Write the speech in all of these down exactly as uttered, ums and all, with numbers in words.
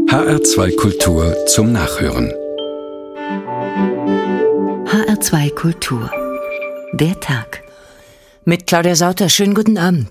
H R zwei Kultur zum Nachhören. H R zwei Kultur. Der Tag. Mit Claudia Sauter. Schönen guten Abend.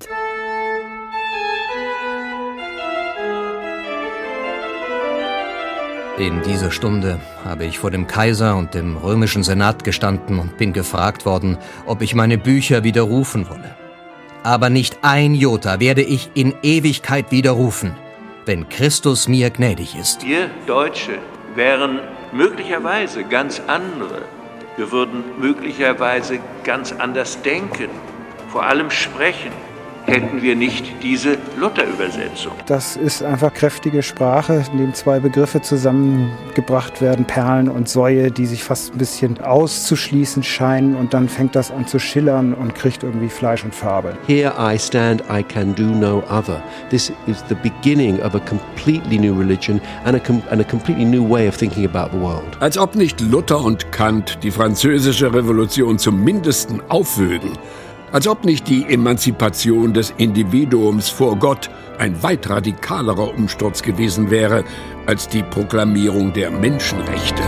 In dieser Stunde habe ich vor dem Kaiser und dem römischen Senat gestanden und bin gefragt worden, ob ich meine Bücher widerrufen wolle. Aber nicht ein Jota werde ich in Ewigkeit widerrufen, wenn Christus mir gnädig ist. Wir Deutsche wären möglicherweise ganz andere. Wir würden möglicherweise ganz anders denken, vor allem sprechen, hätten wir nicht diese Luther-Übersetzung. Das ist einfach kräftige Sprache, in dem zwei Begriffe zusammengebracht werden, Perlen und Säue, die sich fast ein bisschen auszuschließen scheinen, und dann fängt das an zu schillern und kriegt irgendwie Fleisch und Farbe. Here I stand, I can do no other. This is the beginning of a completely new religion and a, com- and a completely new way of thinking about the world. Als ob nicht Luther und Kant die französische Revolution zum Mindesten aufwögen. Als ob nicht die Emanzipation des Individuums vor Gott ein weit radikalerer Umsturz gewesen wäre als die Proklamierung der Menschenrechte.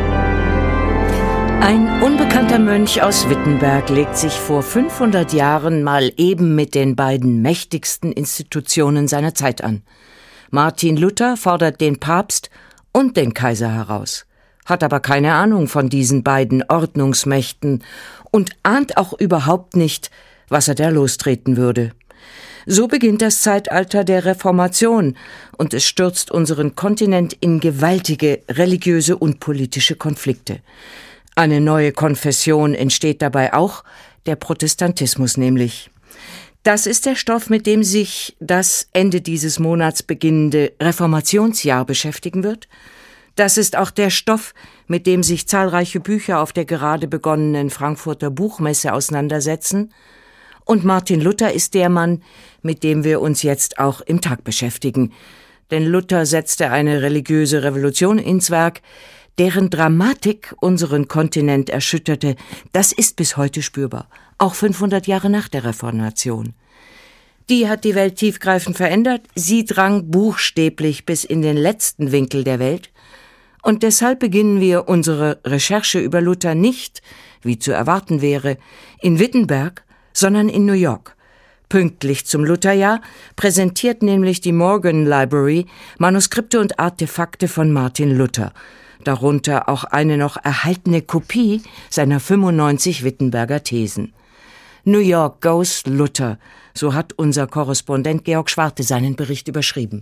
Ein unbekannter Mönch aus Wittenberg legt sich vor fünfhundert Jahren mal eben mit den beiden mächtigsten Institutionen seiner Zeit an. Martin Luther fordert den Papst und den Kaiser heraus, hat aber keine Ahnung von diesen beiden Ordnungsmächten und ahnt auch überhaupt nicht, was er da lostreten würde. So beginnt das Zeitalter der Reformation und es stürzt unseren Kontinent in gewaltige religiöse und politische Konflikte. Eine neue Konfession entsteht dabei auch, der Protestantismus nämlich. Das ist der Stoff, mit dem sich das Ende dieses Monats beginnende Reformationsjahr beschäftigen wird. Das ist auch der Stoff, mit dem sich zahlreiche Bücher auf der gerade begonnenen Frankfurter Buchmesse auseinandersetzen. Und Martin Luther ist der Mann, mit dem wir uns jetzt auch im Tag beschäftigen. Denn Luther setzte eine religiöse Revolution ins Werk, deren Dramatik unseren Kontinent erschütterte. Das ist bis heute spürbar, auch fünfhundert Jahre nach der Reformation. Die hat die Welt tiefgreifend verändert. Sie drang buchstäblich bis in den letzten Winkel der Welt. Und deshalb beginnen wir unsere Recherche über Luther nicht, wie zu erwarten wäre, in Wittenberg, sondern in New York. Pünktlich zum Lutherjahr präsentiert nämlich die Morgan Library Manuskripte und Artefakte von Martin Luther, darunter auch eine noch erhaltene Kopie seiner fünfundneunzig Wittenberger Thesen. New York goes Luther, so hat unser Korrespondent Georg Schwarte seinen Bericht überschrieben.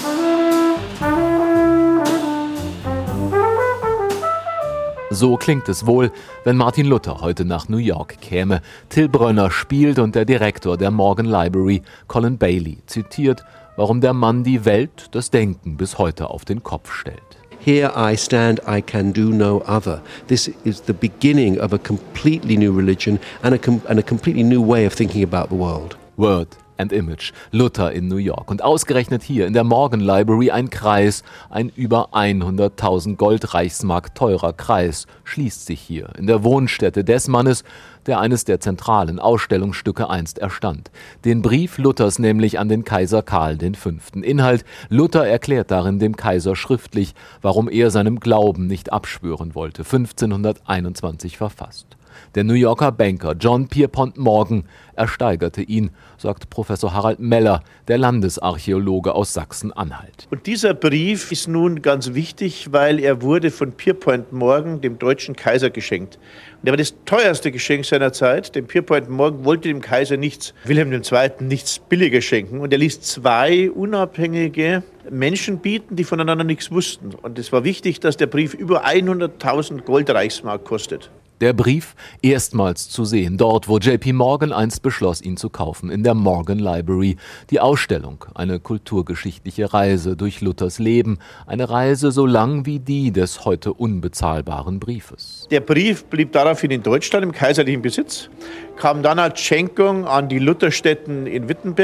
So klingt es wohl, wenn Martin Luther heute nach New York käme. Till Brönner spielt und der Direktor der Morgan Library, Colin Bailey, zitiert, warum der Mann die Welt, das Denken bis heute auf den Kopf stellt. Here I stand, I can do no other. This is the beginning of a completely new religion and a, com- and a completely new way of thinking about the world. Word and Image, Luther in New York. Und ausgerechnet hier in der Morgan Library ein Kreis, ein über hunderttausend Goldreichsmark teurer Kreis, schließt sich hier in der Wohnstätte des Mannes, der eines der zentralen Ausstellungsstücke einst erstand. Den Brief Luthers nämlich an den Kaiser Karl der Fünfte. Inhalt: Luther erklärt darin dem Kaiser schriftlich, warum er seinem Glauben nicht abschwören wollte, fünfzehnhunderteinundzwanzig verfasst. Der New Yorker Banker John Pierpont Morgan ersteigerte ihn, sagt Professor Harald Meller, der Landesarchäologe aus Sachsen-Anhalt. Und dieser Brief ist nun ganz wichtig, weil er wurde von Pierpont Morgan dem deutschen Kaiser geschenkt. Und er war das teuerste Geschenk seiner Zeit, denn Pierpont Morgan wollte dem Kaiser nichts, Wilhelm der Zweite nichts billiger schenken. Und er ließ zwei unabhängige Menschen bieten, die voneinander nichts wussten. Und es war wichtig, dass der Brief über hunderttausend Goldreichsmark kostet. Der Brief erstmals zu sehen, dort wo J P Morgan einst beschloss, ihn zu kaufen, in der Morgan Library. Die Ausstellung, eine kulturgeschichtliche Reise durch Luthers Leben, eine Reise so lang wie die des heute unbezahlbaren Briefes. Der Brief blieb daraufhin in Deutschland im kaiserlichen Besitz, kam dann als Schenkung an die Lutherstätten in Wittenberg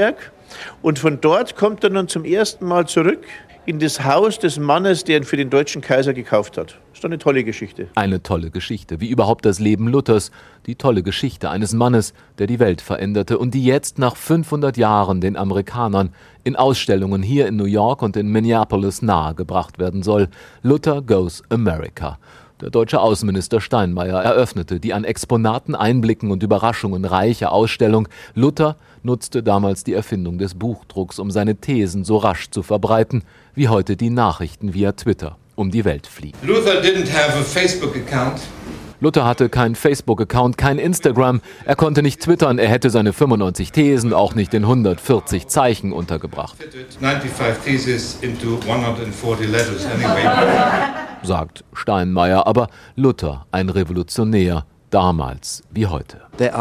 Und von dort kommt er nun zum ersten Mal zurück in das Haus des Mannes, der ihn für den deutschen Kaiser gekauft hat. Ist doch eine tolle Geschichte. Eine tolle Geschichte, wie überhaupt das Leben Luthers, die tolle Geschichte eines Mannes, der die Welt veränderte und die jetzt nach fünfhundert Jahren den Amerikanern in Ausstellungen hier in New York und in Minneapolis nahegebracht werden soll. Luther Goes America. Der deutsche Außenminister Steinmeier eröffnete die an Exponaten, Einblicken und Überraschungen reiche Ausstellung. Luther nutzte damals die Erfindung des Buchdrucks, um seine Thesen so rasch zu verbreiten, wie heute die Nachrichten via Twitter um die Welt fliegen. Luther didn't have a Facebook account. Luther hatte kein Facebook-Account, kein Instagram, er konnte nicht twittern, er hätte seine fünfundneunzig Thesen auch nicht in hundertvierzig Zeichen untergebracht. ninety-five theses into one hundred forty letters anyway. Sagt Steinmeier, aber Luther, ein Revolutionär, damals wie heute.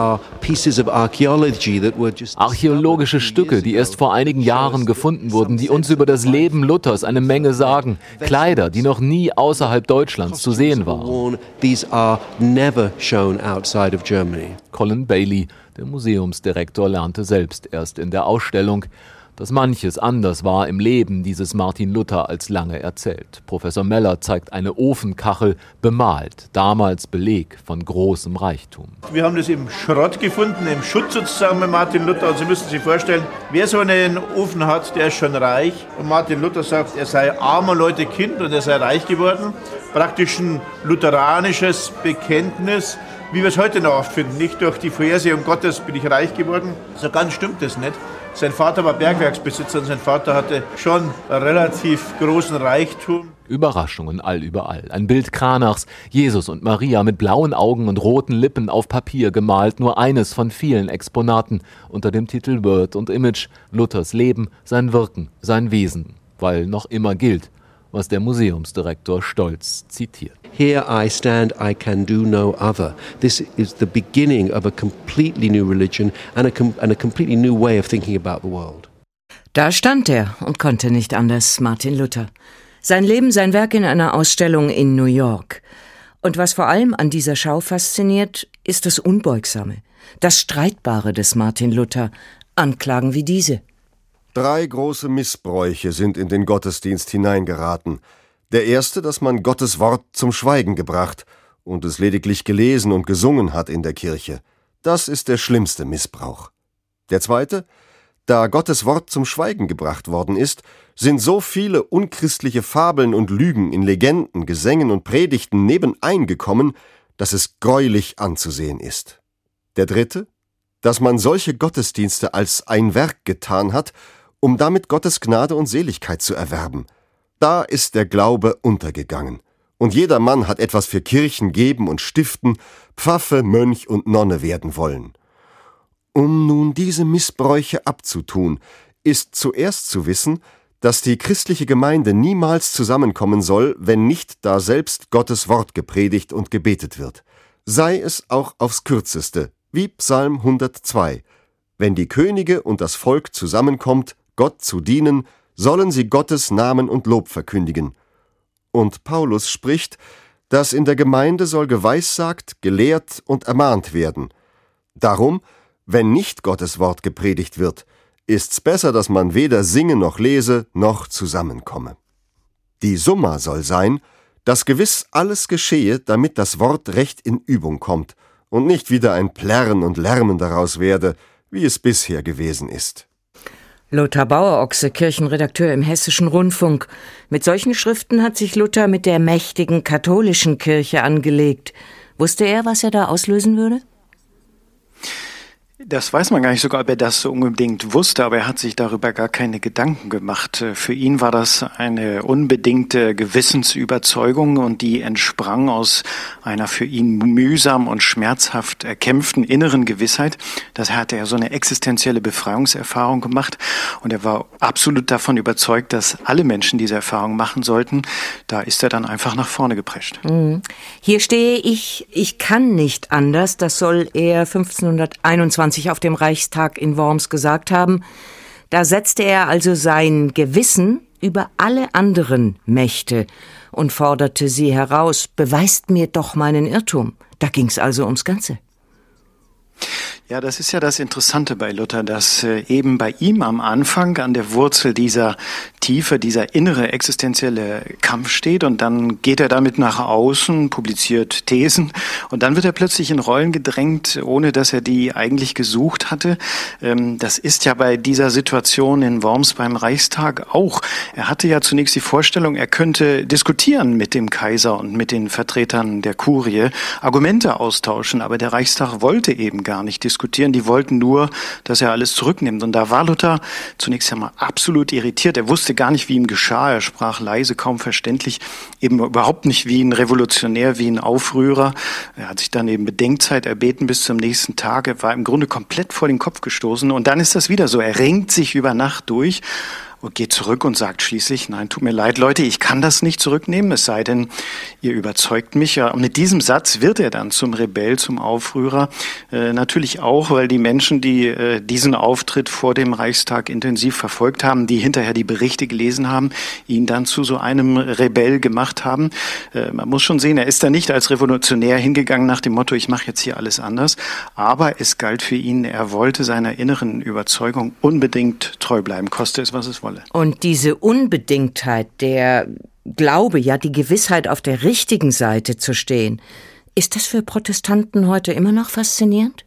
Archäologische Stücke, die erst vor einigen Jahren gefunden wurden, die uns über das Leben Luthers eine Menge sagen. Kleider, die noch nie außerhalb Deutschlands zu sehen waren. Colin Bailey, der Museumsdirektor, lernte selbst erst in der Ausstellung, dass manches anders war im Leben dieses Martin Luther als lange erzählt. Professor Meller zeigt eine Ofenkachel, bemalt, damals Beleg von großem Reichtum. Wir haben das im Schrott gefunden, im Schutt sozusagen mit Martin Luther. Und Sie müssen sich vorstellen, wer so einen Ofen hat, der ist schon reich. Und Martin Luther sagt, er sei armer Leute Kind und er sei reich geworden. Praktisch ein lutheranisches Bekenntnis, wie wir es heute noch oft finden. Nicht durch die Vorsehung Gottes bin ich reich geworden. So ganz stimmt das nicht. Sein Vater war Bergwerksbesitzer und sein Vater hatte schon einen relativ großen Reichtum. Überraschungen allüberall. Ein Bild Cranachs, Jesus und Maria mit blauen Augen und roten Lippen auf Papier gemalt, nur eines von vielen Exponaten unter dem Titel Word und Image, Luthers Leben, sein Wirken, sein Wesen, weil noch immer gilt, was der Museumsdirektor stolz zitiert. Here I stand, I can do no other. This is the beginning of a completely new religion and a, com- and a completely new way of thinking about the world. Da stand er und konnte nicht anders, Martin Luther. Sein Leben, sein Werk in einer Ausstellung in New York. Und was vor allem an dieser Schau fasziniert, ist das Unbeugsame, das Streitbare des Martin Luther. Anklagen wie diese. Drei große Missbräuche sind in den Gottesdienst hineingeraten. Der erste, dass man Gottes Wort zum Schweigen gebracht und es lediglich gelesen und gesungen hat in der Kirche. Das ist der schlimmste Missbrauch. Der zweite, da Gottes Wort zum Schweigen gebracht worden ist, sind so viele unchristliche Fabeln und Lügen in Legenden, Gesängen und Predigten nebeneingekommen, dass es greulich anzusehen ist. Der dritte, dass man solche Gottesdienste als ein Werk getan hat, um damit Gottes Gnade und Seligkeit zu erwerben. Da ist der Glaube untergegangen. Und jeder Mann hat etwas für Kirchen geben und stiften, Pfaffe, Mönch und Nonne werden wollen. Um nun diese Missbräuche abzutun, ist zuerst zu wissen, dass die christliche Gemeinde niemals zusammenkommen soll, wenn nicht da selbst Gottes Wort gepredigt und gebetet wird. Sei es auch aufs Kürzeste, wie Psalm hundertzwei. Wenn die Könige und das Volk zusammenkommt, Gott zu dienen, sollen sie Gottes Namen und Lob verkündigen. Und Paulus spricht, dass in der Gemeinde soll geweissagt, gelehrt und ermahnt werden. Darum, wenn nicht Gottes Wort gepredigt wird, ist's besser, dass man weder singe noch lese, noch zusammenkomme. Die Summa soll sein, dass gewiss alles geschehe, damit das Wort recht in Übung kommt und nicht wieder ein Plärren und Lärmen daraus werde, wie es bisher gewesen ist. Lothar Bauerochse, Kirchenredakteur im Hessischen Rundfunk. Mit solchen Schriften hat sich Luther mit der mächtigen katholischen Kirche angelegt. Wusste er, was er da auslösen würde? Das weiß man gar nicht sogar, ob er das so unbedingt wusste, aber er hat sich darüber gar keine Gedanken gemacht. Für ihn war das eine unbedingte Gewissensüberzeugung und die entsprang aus einer für ihn mühsam und schmerzhaft erkämpften inneren Gewissheit. Das hatte er so eine existenzielle Befreiungserfahrung gemacht und er war absolut davon überzeugt, dass alle Menschen diese Erfahrung machen sollten. Da ist er dann einfach nach vorne geprescht. Hier stehe ich, ich kann nicht anders, das soll er fünfzehnhunderteinundzwanzig auf dem Reichstag in Worms gesagt haben. Da setzte er also sein Gewissen über alle anderen Mächte und forderte sie heraus, beweist mir doch meinen Irrtum. Da ging's also ums Ganze. Ja, das ist ja das Interessante bei Luther, dass äh, eben bei ihm am Anfang an der Wurzel dieser tiefe, dieser innere existenzielle Kampf steht und dann geht er damit nach außen, publiziert Thesen und dann wird er plötzlich in Rollen gedrängt, ohne dass er die eigentlich gesucht hatte. Ähm, das ist ja bei dieser Situation in Worms beim Reichstag auch. Er hatte ja zunächst die Vorstellung, er könnte diskutieren mit dem Kaiser und mit den Vertretern der Kurie, Argumente austauschen, aber der Reichstag wollte eben gar nicht diskutieren. diskutieren. Die wollten nur, dass er alles zurücknimmt. Und da war Luther zunächst einmal absolut irritiert. Er wusste gar nicht, wie ihm geschah. Er sprach leise, kaum verständlich, eben überhaupt nicht wie ein Revolutionär, wie ein Aufrührer. Er hat sich dann eben Bedenkzeit erbeten bis zum nächsten Tag. Er war im Grunde komplett vor den Kopf gestoßen. Und dann ist das wieder so. Er ringt sich über Nacht durch und geht zurück und sagt schließlich, nein, tut mir leid, Leute, ich kann das nicht zurücknehmen, es sei denn, ihr überzeugt mich. Ja, und mit diesem Satz wird er dann zum Rebell, zum Aufrührer. Äh, natürlich auch, weil die Menschen, die äh, diesen Auftritt vor dem Reichstag intensiv verfolgt haben, die hinterher die Berichte gelesen haben, ihn dann zu so einem Rebell gemacht haben. Äh, man muss schon sehen, er ist da nicht als Revolutionär hingegangen nach dem Motto, ich mache jetzt hier alles anders. Aber es galt für ihn, er wollte seiner inneren Überzeugung unbedingt treu bleiben, koste es, was es wolle. Und diese Unbedingtheit, der Glaube, ja die Gewissheit, auf der richtigen Seite zu stehen, ist das für Protestanten heute immer noch faszinierend?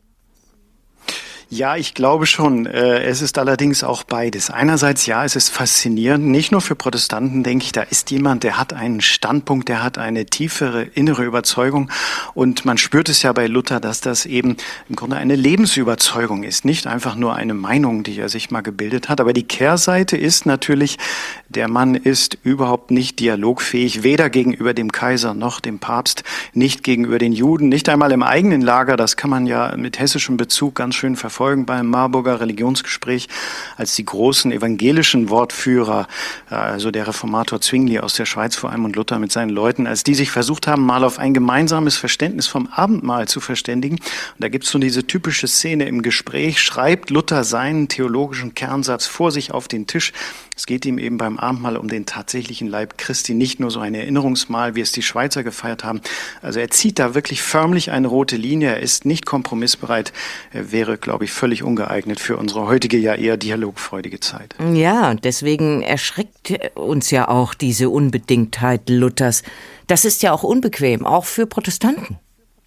Ja, ich glaube schon. Es ist allerdings auch beides. Einerseits, ja, es ist faszinierend. Nicht nur für Protestanten, denke ich, da ist jemand, der hat einen Standpunkt, der hat eine tiefere innere Überzeugung. Und man spürt es ja bei Luther, dass das eben im Grunde eine Lebensüberzeugung ist. Nicht einfach nur eine Meinung, die er sich mal gebildet hat. Aber die Kehrseite ist natürlich, der Mann ist überhaupt nicht dialogfähig, weder gegenüber dem Kaiser noch dem Papst, nicht gegenüber den Juden, nicht einmal im eigenen Lager. Das kann man ja mit hessischem Bezug ganz schön verfolgen. Folgen beim Marburger Religionsgespräch, als die großen evangelischen Wortführer, also der Reformator Zwingli aus der Schweiz vor allem und Luther mit seinen Leuten, als die sich versucht haben, mal auf ein gemeinsames Verständnis vom Abendmahl zu verständigen. Und da gibt es so diese typische Szene im Gespräch, schreibt Luther seinen theologischen Kernsatz vor sich auf den Tisch. Es geht ihm eben beim Abendmahl um den tatsächlichen Leib Christi, nicht nur so ein Erinnerungsmahl, wie es die Schweizer gefeiert haben. Also er zieht da wirklich förmlich eine rote Linie, er ist nicht kompromissbereit, er wäre, glaube ich, völlig ungeeignet für unsere heutige, ja eher dialogfreudige Zeit. Ja, deswegen erschreckt uns ja auch diese Unbedingtheit Luthers. Das ist ja auch unbequem, auch für Protestanten.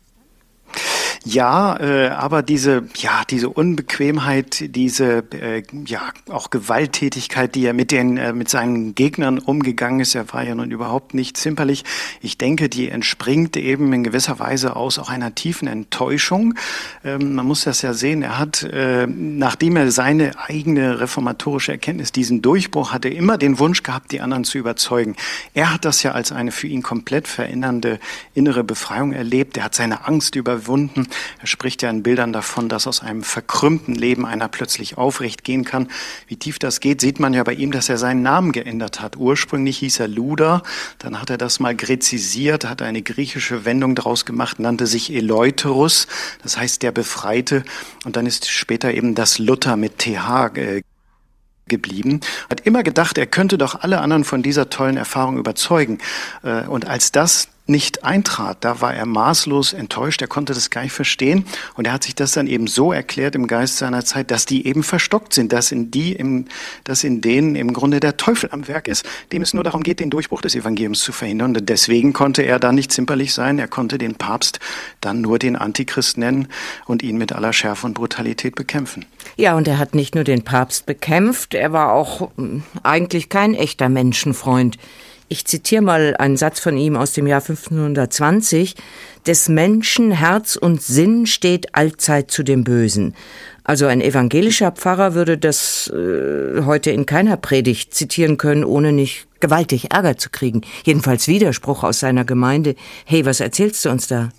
Ja, äh, aber diese, ja, diese Unbequemheit, diese, äh, ja, auch Gewalttätigkeit, die er mit den, äh, mit seinen Gegnern umgegangen ist, er war ja nun überhaupt nicht zimperlich. Ich denke, die entspringt eben in gewisser Weise aus auch einer tiefen Enttäuschung. Ähm, man muss das ja sehen, er hat, äh, nachdem er seine eigene reformatorische Erkenntnis, diesen Durchbruch hatte, immer den Wunsch gehabt, die anderen zu überzeugen. Er hat das ja als eine für ihn komplett verändernde innere Befreiung erlebt. Er hat seine Angst überwunden. Er spricht ja in Bildern davon, dass aus einem verkrümmten Leben einer plötzlich aufrecht gehen kann. Wie tief das geht, sieht man ja bei ihm, dass er seinen Namen geändert hat. Ursprünglich hieß er Luder, dann hat er das mal gräzisiert, hat eine griechische Wendung daraus gemacht, nannte sich Eleuterus, das heißt der Befreite. Und dann ist später eben das Luther mit T H äh, geblieben. Hat immer gedacht, er könnte doch alle anderen von dieser tollen Erfahrung überzeugen. Äh, und als das nicht eintrat, da war er maßlos enttäuscht, er konnte das gar nicht verstehen und er hat sich das dann eben so erklärt im Geist seiner Zeit, dass die eben verstockt sind, dass in die, im, dass in denen im Grunde der Teufel am Werk ist, dem es nur darum geht, den Durchbruch des Evangeliums zu verhindern und deswegen konnte er dann nicht zimperlich sein, er konnte den Papst dann nur den Antichrist nennen und ihn mit aller Schärfe und Brutalität bekämpfen. Ja, und er hat nicht nur den Papst bekämpft, er war auch eigentlich kein echter Menschenfreund. Ich zitiere mal einen Satz von ihm aus dem Jahr fünfzehnhundertzwanzig. Des Menschen Herz und Sinn steht allzeit zu dem Bösen. Also ein evangelischer Pfarrer würde das äh, heute in keiner Predigt zitieren können, ohne nicht gewaltig Ärger zu kriegen. Jedenfalls Widerspruch aus seiner Gemeinde. Hey, was erzählst du uns da?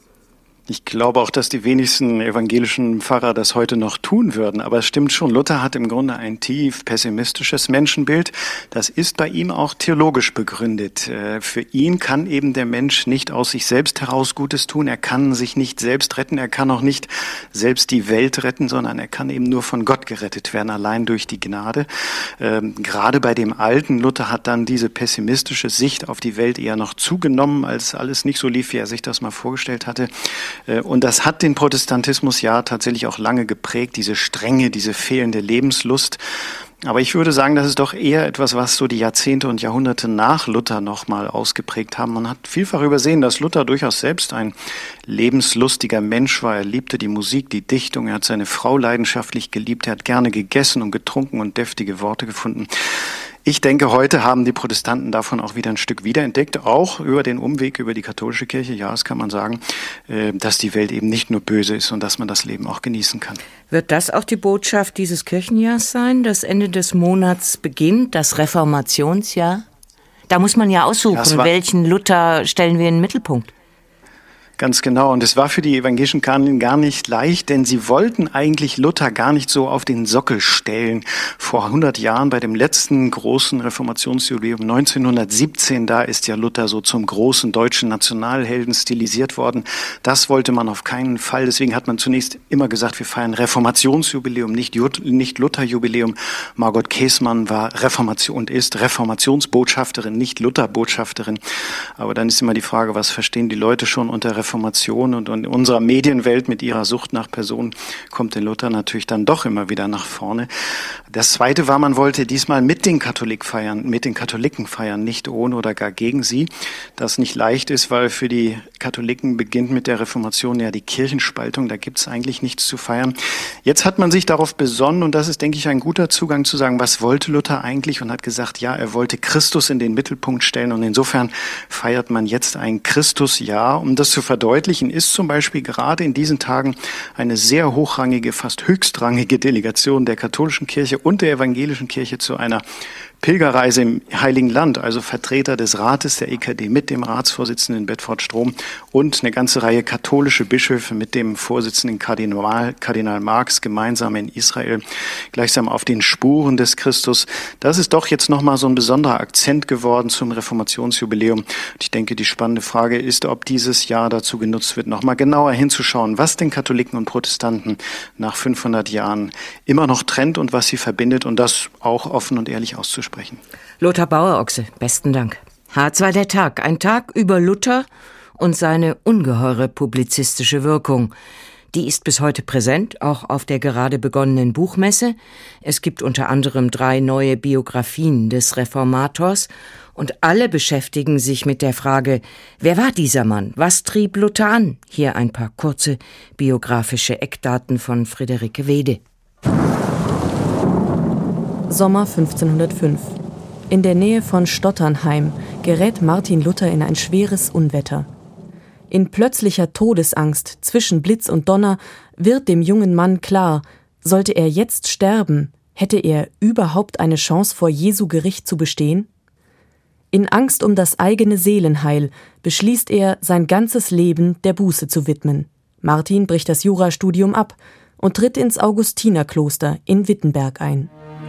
Ich glaube auch, dass die wenigsten evangelischen Pfarrer das heute noch tun würden. Aber es stimmt schon, Luther hat im Grunde ein tief pessimistisches Menschenbild. Das ist bei ihm auch theologisch begründet. Für ihn kann eben der Mensch nicht aus sich selbst heraus Gutes tun. Er kann sich nicht selbst retten. Er kann auch nicht selbst die Welt retten, sondern er kann eben nur von Gott gerettet werden, allein durch die Gnade. Gerade bei dem alten Luther hat dann diese pessimistische Sicht auf die Welt eher noch zugenommen, als alles nicht so lief, wie er sich das mal vorgestellt hatte. Und das hat den Protestantismus ja tatsächlich auch lange geprägt, diese Strenge, diese fehlende Lebenslust. Aber ich würde sagen, das ist doch eher etwas, was so die Jahrzehnte und Jahrhunderte nach Luther nochmal ausgeprägt haben. Man hat vielfach übersehen, dass Luther durchaus selbst ein lebenslustiger Mensch war. Er liebte die Musik, die Dichtung, er hat seine Frau leidenschaftlich geliebt, er hat gerne gegessen und getrunken und deftige Worte gefunden. Ich denke, heute haben die Protestanten davon auch wieder ein Stück wiederentdeckt, auch über den Umweg über die katholische Kirche. Ja, das kann man sagen, dass die Welt eben nicht nur böse ist und dass man das Leben auch genießen kann. Wird das auch die Botschaft dieses Kirchenjahrs sein? Das Ende des Monats beginnt, das Reformationsjahr? Da muss man ja aussuchen, welchen Luther stellen wir in den Mittelpunkt. Ganz genau. Und es war für die evangelischen Kanoniken gar nicht leicht, denn sie wollten eigentlich Luther gar nicht so auf den Sockel stellen. Vor hundert Jahren bei dem letzten großen Reformationsjubiläum neunzehnhundertsiebzehn, da ist ja Luther so zum großen deutschen Nationalhelden stilisiert worden. Das wollte man auf keinen Fall. Deswegen hat man zunächst immer gesagt, wir feiern Reformationsjubiläum, nicht, nicht Lutherjubiläum. Margot Käßmann war Reformation und ist Reformationsbotschafterin, nicht Lutherbotschafterin. Aber dann ist immer die Frage, was verstehen die Leute schon unter Reformation? Reformation und in unserer Medienwelt mit ihrer Sucht nach Personen kommt der Luther natürlich dann doch immer wieder nach vorne. Das Zweite war, man wollte diesmal mit den Katholiken feiern, mit den Katholiken feiern, nicht ohne oder gar gegen sie. Das nicht leicht ist, weil für die Katholiken beginnt mit der Reformation ja die Kirchenspaltung, da gibt es eigentlich nichts zu feiern. Jetzt hat man sich darauf besonnen und das ist, denke ich, ein guter Zugang zu sagen, was wollte Luther eigentlich und hat gesagt, ja, er wollte Christus in den Mittelpunkt stellen und insofern feiert man jetzt ein Christusjahr, um das zu verdeutlichen, ist zum Beispiel gerade in diesen Tagen eine sehr hochrangige, fast höchstrangige Delegation der katholischen Kirche und der evangelischen Kirche zu einer Pilgerreise im Heiligen Land, also Vertreter des Rates der E K D mit dem Ratsvorsitzenden Bedford Strom und eine ganze Reihe katholische Bischöfe mit dem Vorsitzenden Kardinal, Kardinal Marx gemeinsam in Israel, gleichsam auf den Spuren des Christus. Das ist doch jetzt nochmal so ein besonderer Akzent geworden zum Reformationsjubiläum. Und ich denke, die spannende Frage ist, ob dieses Jahr dazu genutzt wird, nochmal genauer hinzuschauen, was den Katholiken und Protestanten nach fünfhundert Jahren immer noch trennt und was sie verbindet und das auch offen und ehrlich auszusprechen. Lothar Bauer-Ochse, besten Dank. H zwei der Tag, ein Tag über Luther und seine ungeheure publizistische Wirkung. Die ist bis heute präsent, auch auf der gerade begonnenen Buchmesse. Es gibt unter anderem drei neue Biografien des Reformators und alle beschäftigen sich mit der Frage, wer war dieser Mann? Was trieb Luther an? Hier ein paar kurze biografische Eckdaten von Friederike Wede. Sommer fünfzehnhundertfünf. In der Nähe von Stotternheim gerät Martin Luther in ein schweres Unwetter. In plötzlicher Todesangst zwischen Blitz und Donner wird dem jungen Mann klar, sollte er jetzt sterben, hätte er überhaupt eine Chance, vor Jesu Gericht zu bestehen? In Angst um das eigene Seelenheil beschließt er, sein ganzes Leben der Buße zu widmen. Martin bricht das Jurastudium ab und tritt ins Augustinerkloster in Wittenberg ein.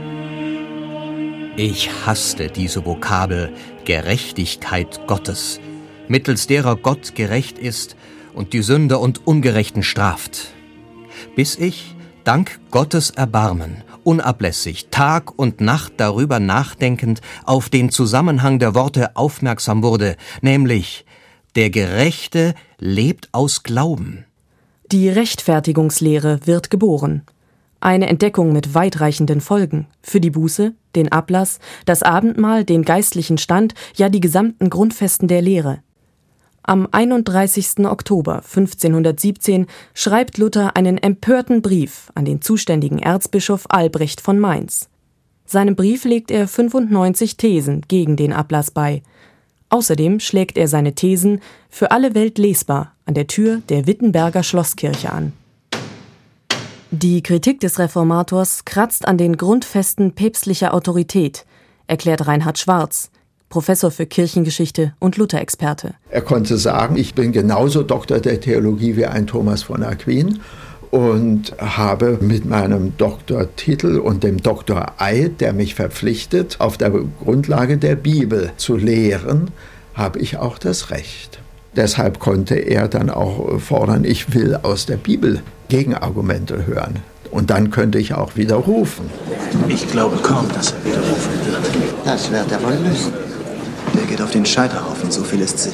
Ich hasste diese Vokabel Gerechtigkeit Gottes, mittels derer Gott gerecht ist und die Sünder und Ungerechten straft. Bis ich, dank Gottes Erbarmen, unablässig Tag und Nacht darüber nachdenkend auf den Zusammenhang der Worte aufmerksam wurde, nämlich der Gerechte lebt aus Glauben. Die Rechtfertigungslehre wird geboren. Eine Entdeckung mit weitreichenden Folgen für die Buße, den Ablass, das Abendmahl, den geistlichen Stand, ja die gesamten Grundfesten der Lehre. Am einunddreißigsten Oktober fünfzehnhundertsiebzehn schreibt Luther einen empörten Brief an den zuständigen Erzbischof Albrecht von Mainz. Seinem Brief legt er fünfundneunzig Thesen gegen den Ablass bei. Außerdem schlägt er seine Thesen für alle Welt lesbar an der Tür der Wittenberger Schlosskirche an. Die Kritik des Reformators kratzt an den Grundfesten päpstlicher Autorität, erklärt Reinhard Schwarz, Professor für Kirchengeschichte und Luther-Experte. Er konnte sagen, ich bin genauso Doktor der Theologie wie ein Thomas von Aquin und habe mit meinem Doktortitel und dem Doktoreid, der mich verpflichtet, auf der Grundlage der Bibel zu lehren, habe ich auch das Recht. Deshalb konnte er dann auch fordern, ich will aus der Bibel Gegenargumente hören. Und dann könnte ich auch widerrufen. Ich glaube kaum, dass er widerrufen wird. Das wird er wohl müssen. Der geht auf den Scheiterhaufen, so viel ist sicher.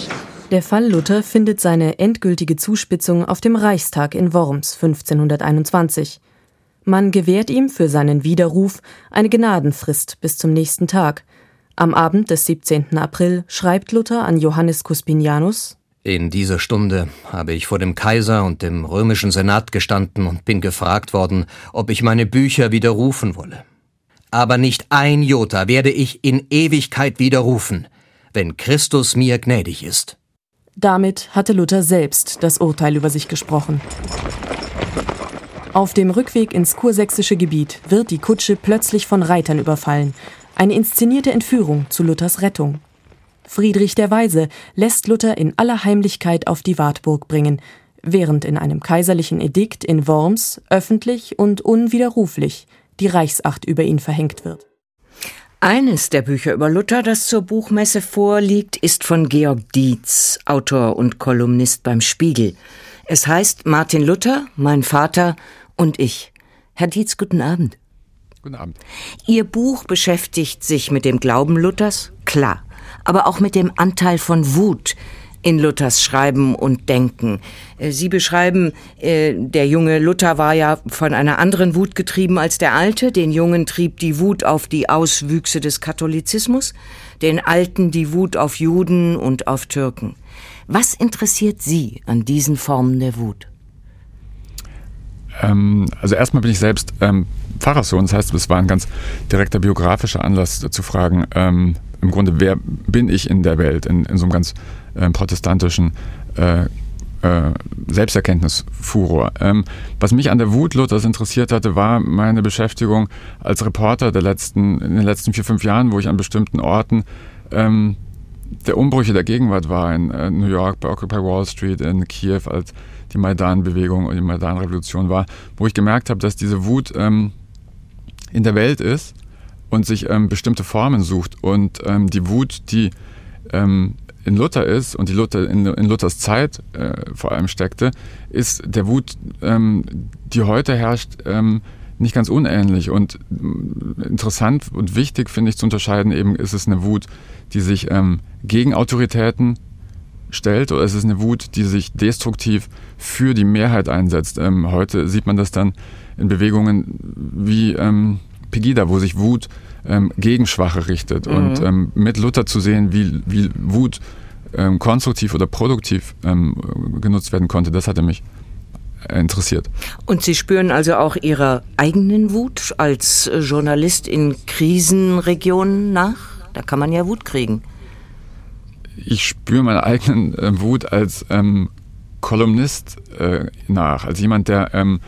Der Fall Luther findet seine endgültige Zuspitzung auf dem Reichstag in Worms fünfzehnhunderteinundzwanzig. Man gewährt ihm für seinen Widerruf eine Gnadenfrist bis zum nächsten Tag. Am Abend des siebzehnten April schreibt Luther an Johannes Cuspinianus: In dieser Stunde habe ich vor dem Kaiser und dem römischen Senat gestanden und bin gefragt worden, ob ich meine Bücher widerrufen wolle. Aber nicht ein Jota werde ich in Ewigkeit widerrufen, wenn Christus mir gnädig ist. Damit hatte Luther selbst das Urteil über sich gesprochen. Auf dem Rückweg ins kursächsische Gebiet wird die Kutsche plötzlich von Reitern überfallen. Eine inszenierte Entführung zu Luthers Rettung. Friedrich der Weise lässt Luther in aller Heimlichkeit auf die Wartburg bringen, während in einem kaiserlichen Edikt in Worms öffentlich und unwiderruflich die Reichsacht über ihn verhängt wird. Eines der Bücher über Luther, das zur Buchmesse vorliegt, ist von Georg Dietz, Autor und Kolumnist beim Spiegel. Es heißt Martin Luther, mein Vater und ich. Herr Dietz, guten Abend. Guten Abend. Ihr Buch beschäftigt sich mit dem Glauben Luthers, klar, aber auch mit dem Anteil von Wut in Luthers Schreiben und Denken. Sie beschreiben, äh, der junge Luther war ja von einer anderen Wut getrieben als der Alte. Den Jungen trieb die Wut auf die Auswüchse des Katholizismus, den Alten die Wut auf Juden und auf Türken. Was interessiert Sie an diesen Formen der Wut? Ähm, also erstmal bin ich selbst ähm, Pfarrerssohn, das heißt, es war ein ganz direkter biografischer Anlass äh, zu fragen, ähm, im Grunde, wer bin ich in der Welt, in, in so einem ganz äh, protestantischen äh, äh, Selbsterkenntnisfuror. Ähm, was mich an der Wut Luthers interessiert hatte, war meine Beschäftigung als Reporter der letzten, in den letzten vier, fünf Jahren, wo ich an bestimmten Orten ähm, der Umbrüche der Gegenwart war, in äh, New York bei Occupy Wall Street, in Kiew, als die Maidan-Bewegung und die Maidan-Revolution war, wo ich gemerkt habe, dass diese Wut ähm, in der Welt ist und sich ähm, bestimmte Formen sucht. Und ähm, die Wut, die ähm, in Luther ist und die Luther in, in Luthers Zeit äh, vor allem steckte, ist der Wut, ähm, die heute herrscht, ähm, nicht ganz unähnlich. Und äh, interessant und wichtig, finde ich, zu unterscheiden, eben ist es eine Wut, die sich ähm, gegen Autoritäten stellt, oder ist es eine Wut, die sich destruktiv für die Mehrheit einsetzt. Ähm, heute sieht man das dann in Bewegungen wie ähm, Pegida, wo sich Wut ähm, gegen Schwache richtet. Mhm. Und ähm, mit Luther zu sehen, wie, wie Wut ähm, konstruktiv oder produktiv ähm, genutzt werden konnte, das hatte mich interessiert. Und Sie spüren also auch Ihrer eigenen Wut als Journalist in Krisenregionen nach? Da kann man ja Wut kriegen. Ich spüre meine eigenen äh, Wut als ähm, Kolumnist äh, nach, als jemand, der ähm,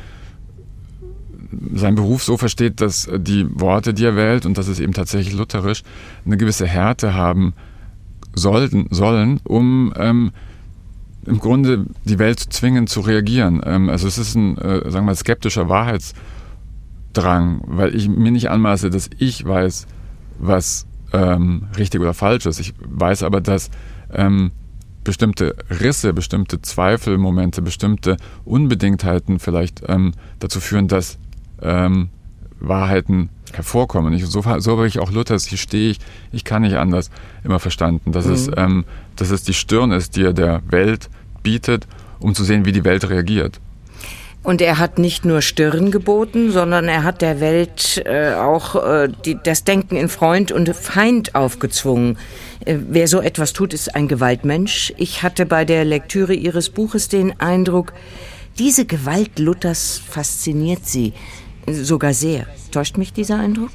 seinen Beruf so versteht, dass die Worte, die er wählt, und das ist eben tatsächlich lutherisch, eine gewisse Härte haben sollten, sollen, um ähm, im Grunde die Welt zu zwingen, zu reagieren. Ähm, also es ist ein, äh, sagen wir mal, skeptischer Wahrheitsdrang, weil ich mir nicht anmaße, dass ich weiß, was ähm, richtig oder falsch ist. Ich weiß aber, dass ähm, bestimmte Risse, bestimmte Zweifelmomente, bestimmte Unbedingtheiten vielleicht ähm, dazu führen, dass ähm, Wahrheiten hervorkommen. Ich, so, so habe ich auch Luthers, hier stehe ich, ich kann nicht anders, immer verstanden, dass, mhm. es, ähm, dass es die Stirn ist, die er der Welt bietet, um zu sehen, wie die Welt reagiert. Und er hat nicht nur Stirn geboten, sondern er hat der Welt äh, auch äh, die, das Denken in Freund und Feind aufgezwungen. Äh, wer so etwas tut, ist ein Gewaltmensch. Ich hatte bei der Lektüre Ihres Buches den Eindruck, diese Gewalt Luthers fasziniert Sie sogar sehr. Täuscht mich dieser Eindruck?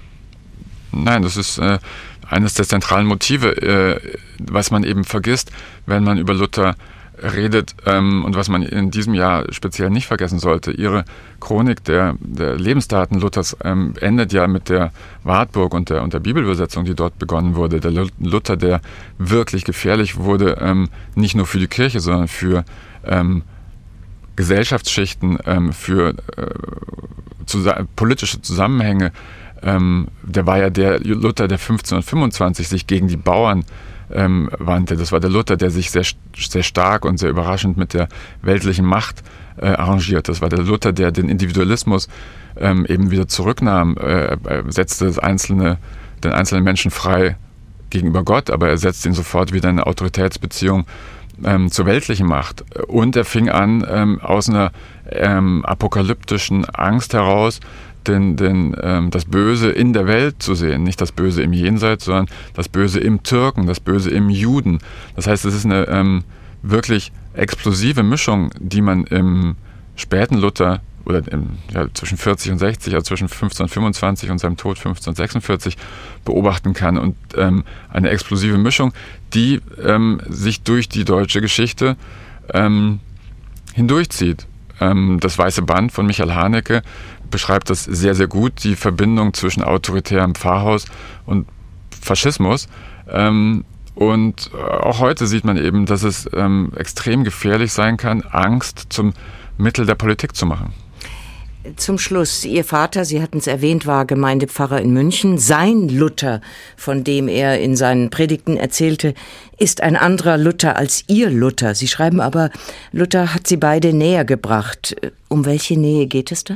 Nein, das ist äh, eines der zentralen Motive, äh, was man eben vergisst, wenn man über Luther redet ähm, und was man in diesem Jahr speziell nicht vergessen sollte. Ihre Chronik der, der Lebensdaten Luthers ähm, endet ja mit der Wartburg und der, und der Bibelübersetzung, die dort begonnen wurde. Der Luther, der wirklich gefährlich wurde, ähm, nicht nur für die Kirche, sondern für ähm, Gesellschaftsschichten, ähm, für äh, zus- politische Zusammenhänge. Ähm, der war ja der Luther, der fünfzehnhundertfünfundzwanzig sich gegen die Bauern Ähm, wandte. Das war der Luther, der sich sehr, sehr stark und sehr überraschend mit der weltlichen Macht äh, arrangiert. Das war der Luther, der den Individualismus ähm, eben wieder zurücknahm, äh, setzte das einzelne, den einzelnen Menschen frei, gegenüber Gott, aber er setzt ihn sofort wieder in eine Autoritätsbeziehung ähm, zur weltlichen Macht. Und er fing an, ähm, aus einer ähm, apokalyptischen Angst heraus, Den, den, ähm, das Böse in der Welt zu sehen. Nicht das Böse im Jenseits, sondern das Böse im Türken, das Böse im Juden. Das heißt, es ist eine ähm, wirklich explosive Mischung, die man im späten Luther oder im, ja, zwischen vierzig und sechzig, also zwischen fünfzehnhundertfünfundzwanzig und seinem Tod fünfzehnhundertsechsundvierzig beobachten kann. Und ähm, eine explosive Mischung, die ähm, sich durch die deutsche Geschichte ähm, hindurchzieht. Ähm, das Weiße Band von Michael Haneke beschreibt das sehr, sehr gut, die Verbindung zwischen autoritärem Pfarrhaus und Faschismus. Ähm, und auch heute sieht man eben, dass es ähm, extrem gefährlich sein kann, Angst zum Mittel der Politik zu machen. Zum Schluss, Ihr Vater, Sie hatten es erwähnt, war Gemeindepfarrer in München. Sein Luther, von dem er in seinen Predigten erzählte, ist ein anderer Luther als Ihr Luther. Sie schreiben aber, Luther hat Sie beide näher gebracht. Um welche Nähe geht es da?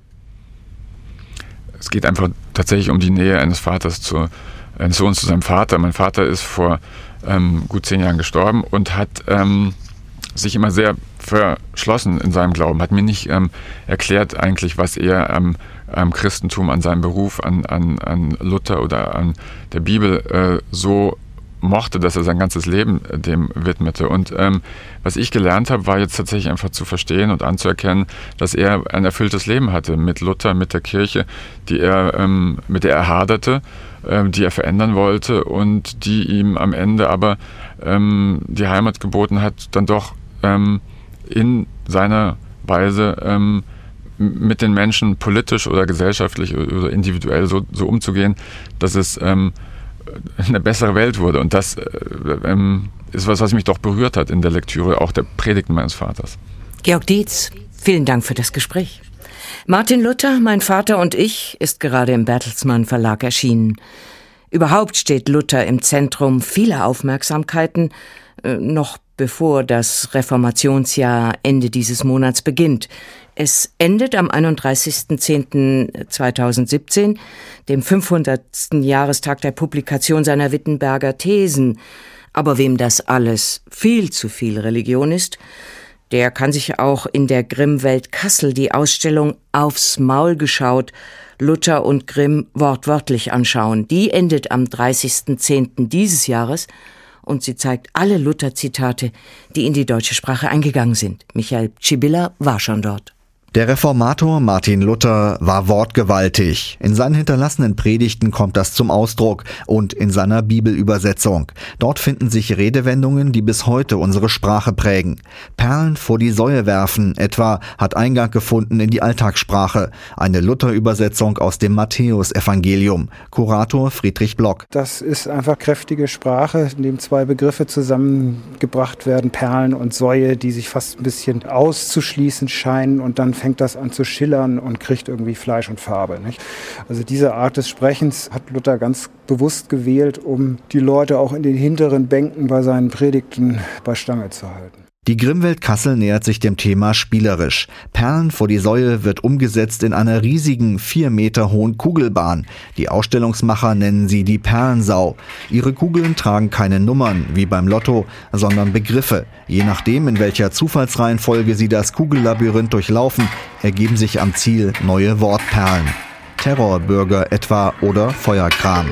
Es geht einfach tatsächlich um die Nähe eines Vaters zu, eines Sohns zu seinem Vater. Mein Vater ist vor ähm, gut zehn Jahren gestorben und hat ähm, sich immer sehr verschlossen in seinem Glauben, hat mir nicht ähm, erklärt eigentlich, was er am ähm, Christentum, an seinem Beruf, an, an, an Luther oder an der Bibel äh, so mochte, dass er sein ganzes Leben dem widmete. Und ähm, was ich gelernt habe, war jetzt tatsächlich einfach zu verstehen und anzuerkennen, dass er ein erfülltes Leben hatte mit Luther, mit der Kirche, die er, ähm, mit der er haderte, ähm, die er verändern wollte und die ihm am Ende aber ähm, die Heimat geboten hat, dann doch ähm, in seiner Weise ähm, mit den Menschen politisch oder gesellschaftlich oder individuell so, so umzugehen, dass es ähm, eine bessere Welt wurde. Und das äh, ähm, ist was, was mich doch berührt hat in der Lektüre auch der Predigten meines Vaters. Georg Dietz, vielen Dank für das Gespräch. Martin Luther, mein Vater und ich, ist gerade im Bertelsmann Verlag erschienen. Überhaupt steht Luther im Zentrum vieler Aufmerksamkeiten, äh, noch bevor das Reformationsjahr Ende dieses Monats beginnt. Es endet am einunddreißigsten zehnten zweitausendsiebzehn, dem fünfhundertsten Jahrestag der Publikation seiner Wittenberger Thesen. Aber wem das alles viel zu viel Religion ist, der kann sich auch in der Grimm-Welt Kassel die Ausstellung Aufs Maul geschaut, Luther und Grimm wortwörtlich anschauen. Die endet am dreißigsten zehnten dieses Jahres und sie zeigt alle Luther-Zitate, die in die deutsche Sprache eingegangen sind. Michael Tschibilla war schon dort. Der Reformator Martin Luther war wortgewaltig. In seinen hinterlassenen Predigten kommt das zum Ausdruck und in seiner Bibelübersetzung. Dort finden sich Redewendungen, die bis heute unsere Sprache prägen. Perlen vor die Säue werfen etwa hat Eingang gefunden in die Alltagssprache. Eine Luther-Übersetzung aus dem Matthäusevangelium. Kurator Friedrich Block. Das ist einfach kräftige Sprache, in dem zwei Begriffe zusammengebracht werden, Perlen und Säue, die sich fast ein bisschen auszuschließen scheinen und dann fängt das an zu schillern und kriegt irgendwie Fleisch und Farbe. Nicht? Also diese Art des Sprechens hat Luther ganz bewusst gewählt, um die Leute auch in den hinteren Bänken bei seinen Predigten bei Stange zu halten. Die Grimm-Welt Kassel nähert sich dem Thema spielerisch. Perlen vor die Säue wird umgesetzt in einer riesigen, vier Meter hohen Kugelbahn. Die Ausstellungsmacher nennen sie die Perlensau. Ihre Kugeln tragen keine Nummern, wie beim Lotto, sondern Begriffe. Je nachdem, in welcher Zufallsreihenfolge sie das Kugellabyrinth durchlaufen, ergeben sich am Ziel neue Wortperlen. Terrorbürger etwa oder Feuerkram.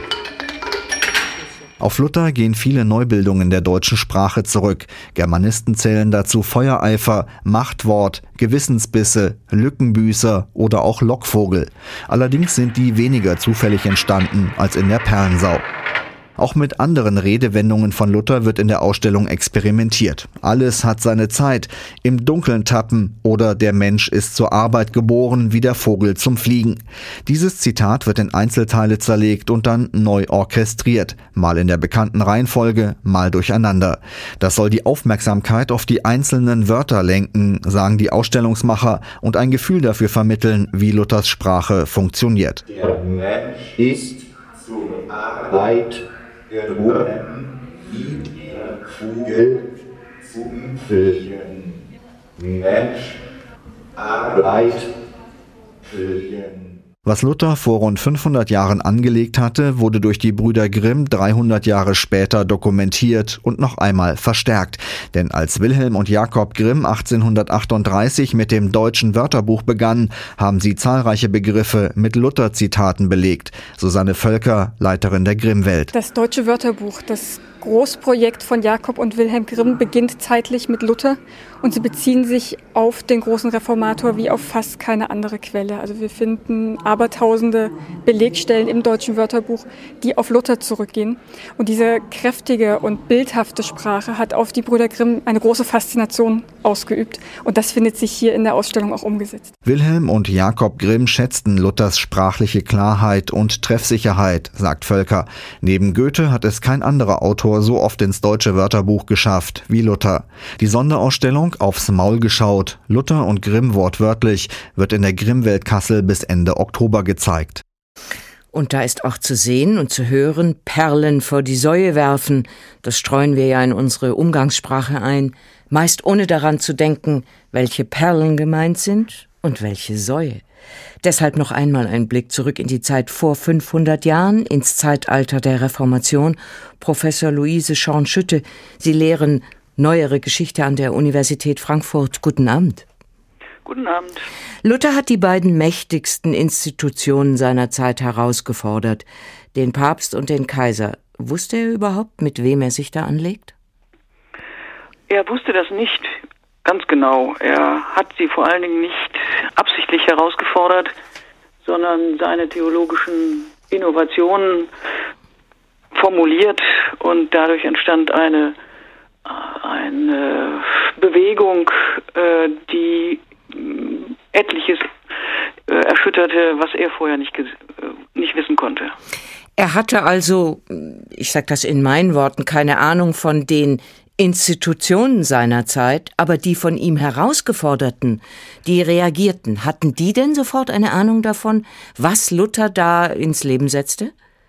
Auf Luther gehen viele Neubildungen der deutschen Sprache zurück. Germanisten zählen dazu Feuereifer, Machtwort, Gewissensbisse, Lückenbüßer oder auch Lockvogel. Allerdings sind die weniger zufällig entstanden als in der Perlensau. Auch mit anderen Redewendungen von Luther wird in der Ausstellung experimentiert. Alles hat seine Zeit. Im Dunkeln tappen oder der Mensch ist zur Arbeit geboren wie der Vogel zum Fliegen. Dieses Zitat wird in Einzelteile zerlegt und dann neu orchestriert. Mal in der bekannten Reihenfolge, mal durcheinander. Das soll die Aufmerksamkeit auf die einzelnen Wörter lenken, sagen die Ausstellungsmacher, und ein Gefühl dafür vermitteln, wie Luthers Sprache funktioniert. Der Mensch ist zur Arbeit geboren, wie der Vogel zum Fliegen. Mensch, Arbeit, Fliegen. Was Luther vor rund fünfhundert Jahren angelegt hatte, wurde durch die Brüder Grimm dreihundert Jahre später dokumentiert und noch einmal verstärkt. Denn als Wilhelm und Jakob Grimm achtzehnhundertachtunddreißig mit dem deutschen Wörterbuch begannen, haben sie zahlreiche Begriffe mit Luther-Zitaten belegt. Susanne Völker, Leiterin der Grimm-Welt. Das deutsche Wörterbuch, das Großprojekt von Jakob und Wilhelm Grimm, beginnt zeitlich mit Luther und sie beziehen sich auf den großen Reformator wie auf fast keine andere Quelle. Also wir finden abertausende Belegstellen im deutschen Wörterbuch, die auf Luther zurückgehen. Und diese kräftige und bildhafte Sprache hat auf die Brüder Grimm eine große Faszination ausgeübt. Und das findet sich hier in der Ausstellung auch umgesetzt. Wilhelm und Jakob Grimm schätzten Luthers sprachliche Klarheit und Treffsicherheit, sagt Völker. Neben Goethe hat es kein anderer Autor so oft ins deutsche Wörterbuch geschafft wie Luther. Die Sonderausstellung Aufs Maul geschaut, Luther und Grimm wortwörtlich, wird in der Grimm-Welt Kassel bis Ende Oktober gezeigt. Und da ist auch zu sehen und zu hören, Perlen vor die Säue werfen. Das streuen wir ja in unsere Umgangssprache ein, meist ohne daran zu denken, welche Perlen gemeint sind und welche Säue. Deshalb noch einmal ein Blick zurück in die Zeit vor fünfhundert Jahren, ins Zeitalter der Reformation. Professor Luise Schorn-Schütte, Sie lehren Neuere Geschichte an der Universität Frankfurt. Guten Abend. Guten Abend. Luther hat die beiden mächtigsten Institutionen seiner Zeit herausgefordert, den Papst und den Kaiser. Wusste er überhaupt, mit wem er sich da anlegt? Er wusste das nicht ganz genau. Er hat sie vor allen Dingen nicht absichtlich herausgefordert, sondern seine theologischen Innovationen formuliert und dadurch entstand eine eine Bewegung, äh, die äh, etliches äh, erschütterte, was er vorher nicht, äh, nicht wissen konnte. Er hatte also, ich sage das in meinen Worten, keine Ahnung von den Institutionen seiner Zeit, aber die von ihm herausgeforderten, die reagierten, hatten die denn sofort eine Ahnung davon, was Luther da ins Leben setzte?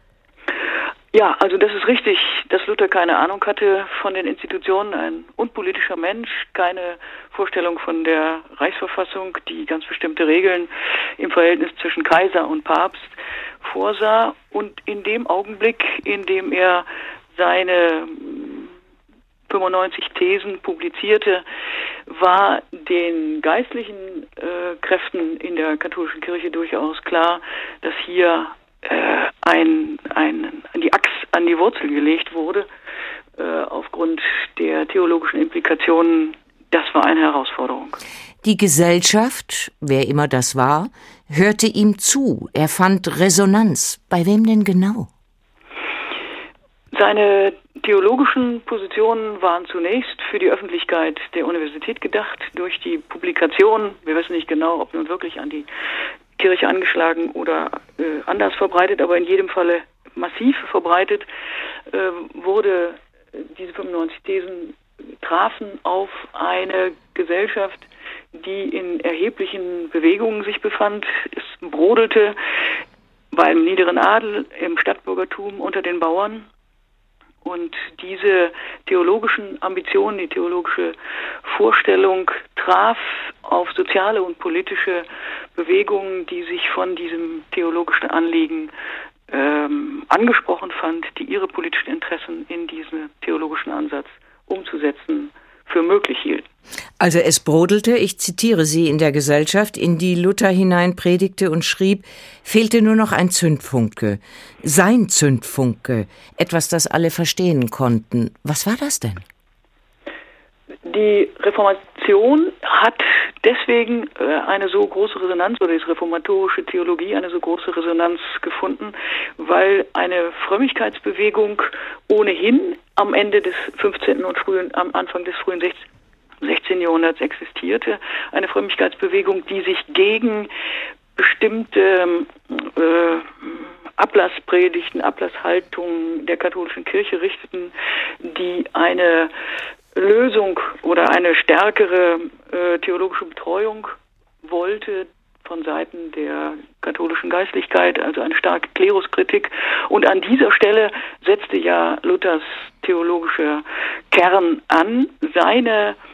Ja, also das ist richtig, dass Luther keine Ahnung hatte von den Institutionen, ein unpolitischer Mensch, keine Vorstellung von der Reichsverfassung, die ganz bestimmte Regeln im Verhältnis zwischen Kaiser und Papst vorsah. Und in dem Augenblick, in dem er seine fünfundneunzig Thesen publizierte, war den geistlichen äh, Kräften in der katholischen Kirche durchaus klar, dass hier Äh, ein, ein, die Axt an die Wurzel gelegt wurde, äh, aufgrund der theologischen Implikationen. Das war eine Herausforderung. Die Gesellschaft, wer immer das war, hörte ihm zu. Er fand Resonanz. Bei wem denn genau? Seine theologischen Positionen waren zunächst für die Öffentlichkeit der Universität gedacht, durch die Publikation. Wir wissen nicht genau, ob nun wirklich an die Kirche angeschlagen oder äh, anders verbreitet, aber in jedem Falle massiv verbreitet, äh, wurde diese fünfundneunzig Thesen trafen auf eine Gesellschaft, die in erheblichen Bewegungen sich befand. Es brodelte beim niederen Adel, im Stadtbürgertum, unter den Bauern. Und diese theologischen Ambitionen, die theologische Vorstellung traf auf soziale und politische Bewegungen, die sich von diesem theologischen Anliegen ähm, angesprochen fand, die ihre politischen Interessen in diesen theologischen Ansatz umzusetzen für möglich hielten. Also es brodelte, ich zitiere Sie, in der Gesellschaft, in die Luther hinein predigte und schrieb, fehlte nur noch ein Zündfunke. Sein Zündfunke, etwas, das alle verstehen konnten. Was war das denn? Die Reformation hat deswegen äh, eine so große Resonanz, oder die reformatorische Theologie eine so große Resonanz gefunden, weil eine Frömmigkeitsbewegung ohnehin am Ende des fünfzehnten und frühen, am Anfang des frühen sechzehnten Jahrhunderts existierte. Eine Frömmigkeitsbewegung, die sich gegen bestimmte äh, Ablasspredigten, Ablasshaltungen der katholischen Kirche richteten, die eine Lösung oder eine stärkere äh, theologische Betreuung wollte von Seiten der katholischen Geistlichkeit, also eine starke Kleruskritik. Und an dieser Stelle setzte ja Luthers theologischer Kern an. Seine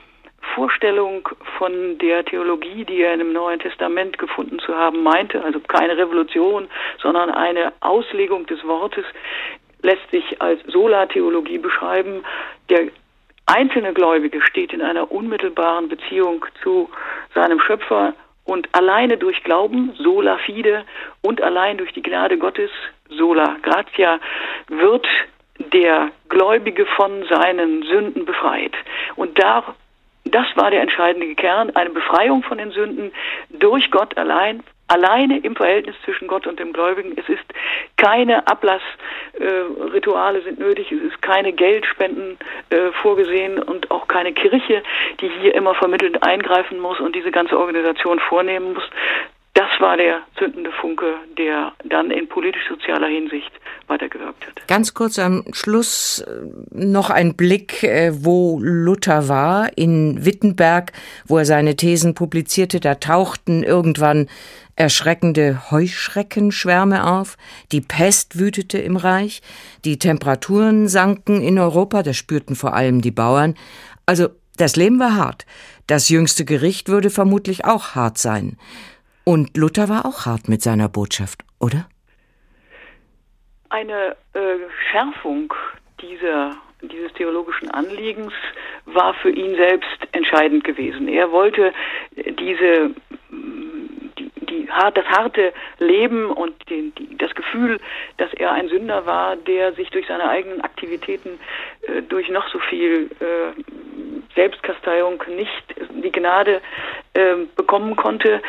Vorstellung von der Theologie, die er im Neuen Testament gefunden zu haben meinte, also keine Revolution, sondern eine Auslegung des Wortes, lässt sich als Sola-Theologie beschreiben. Der einzelne Gläubige steht in einer unmittelbaren Beziehung zu seinem Schöpfer und alleine durch Glauben, sola fide, und allein durch die Gnade Gottes, sola gratia, wird der Gläubige von seinen Sünden befreit. Und da, das war der entscheidende Kern, eine Befreiung von den Sünden durch Gott allein, alleine im Verhältnis zwischen Gott und dem Gläubigen. Es ist keine Ablassrituale äh, sind nötig, es ist keine Geldspenden äh, vorgesehen und auch keine Kirche, die hier immer vermittelnd eingreifen muss und diese ganze Organisation vornehmen muss. Das war der zündende Funke, der dann in politisch-sozialer Hinsicht weitergewirkt hat. Ganz kurz am Schluss noch ein Blick, wo Luther war, in Wittenberg, wo er seine Thesen publizierte. Da tauchten irgendwann erschreckende Heuschreckenschwärme auf. Die Pest wütete im Reich. Die Temperaturen sanken in Europa. Das spürten vor allem die Bauern. Also das Leben war hart. Das jüngste Gericht würde vermutlich auch hart sein. Und Luther war auch hart mit seiner Botschaft, oder? Eine äh, Schärfung dieser, dieses theologischen Anliegens war für ihn selbst entscheidend gewesen. Er wollte diese, die, die, das harte Leben und den, die, das Gefühl, dass er ein Sünder war, der sich durch seine eigenen Aktivitäten äh, durch noch so viel äh, Selbstkasteiung nicht die Gnade äh, bekommen konnte.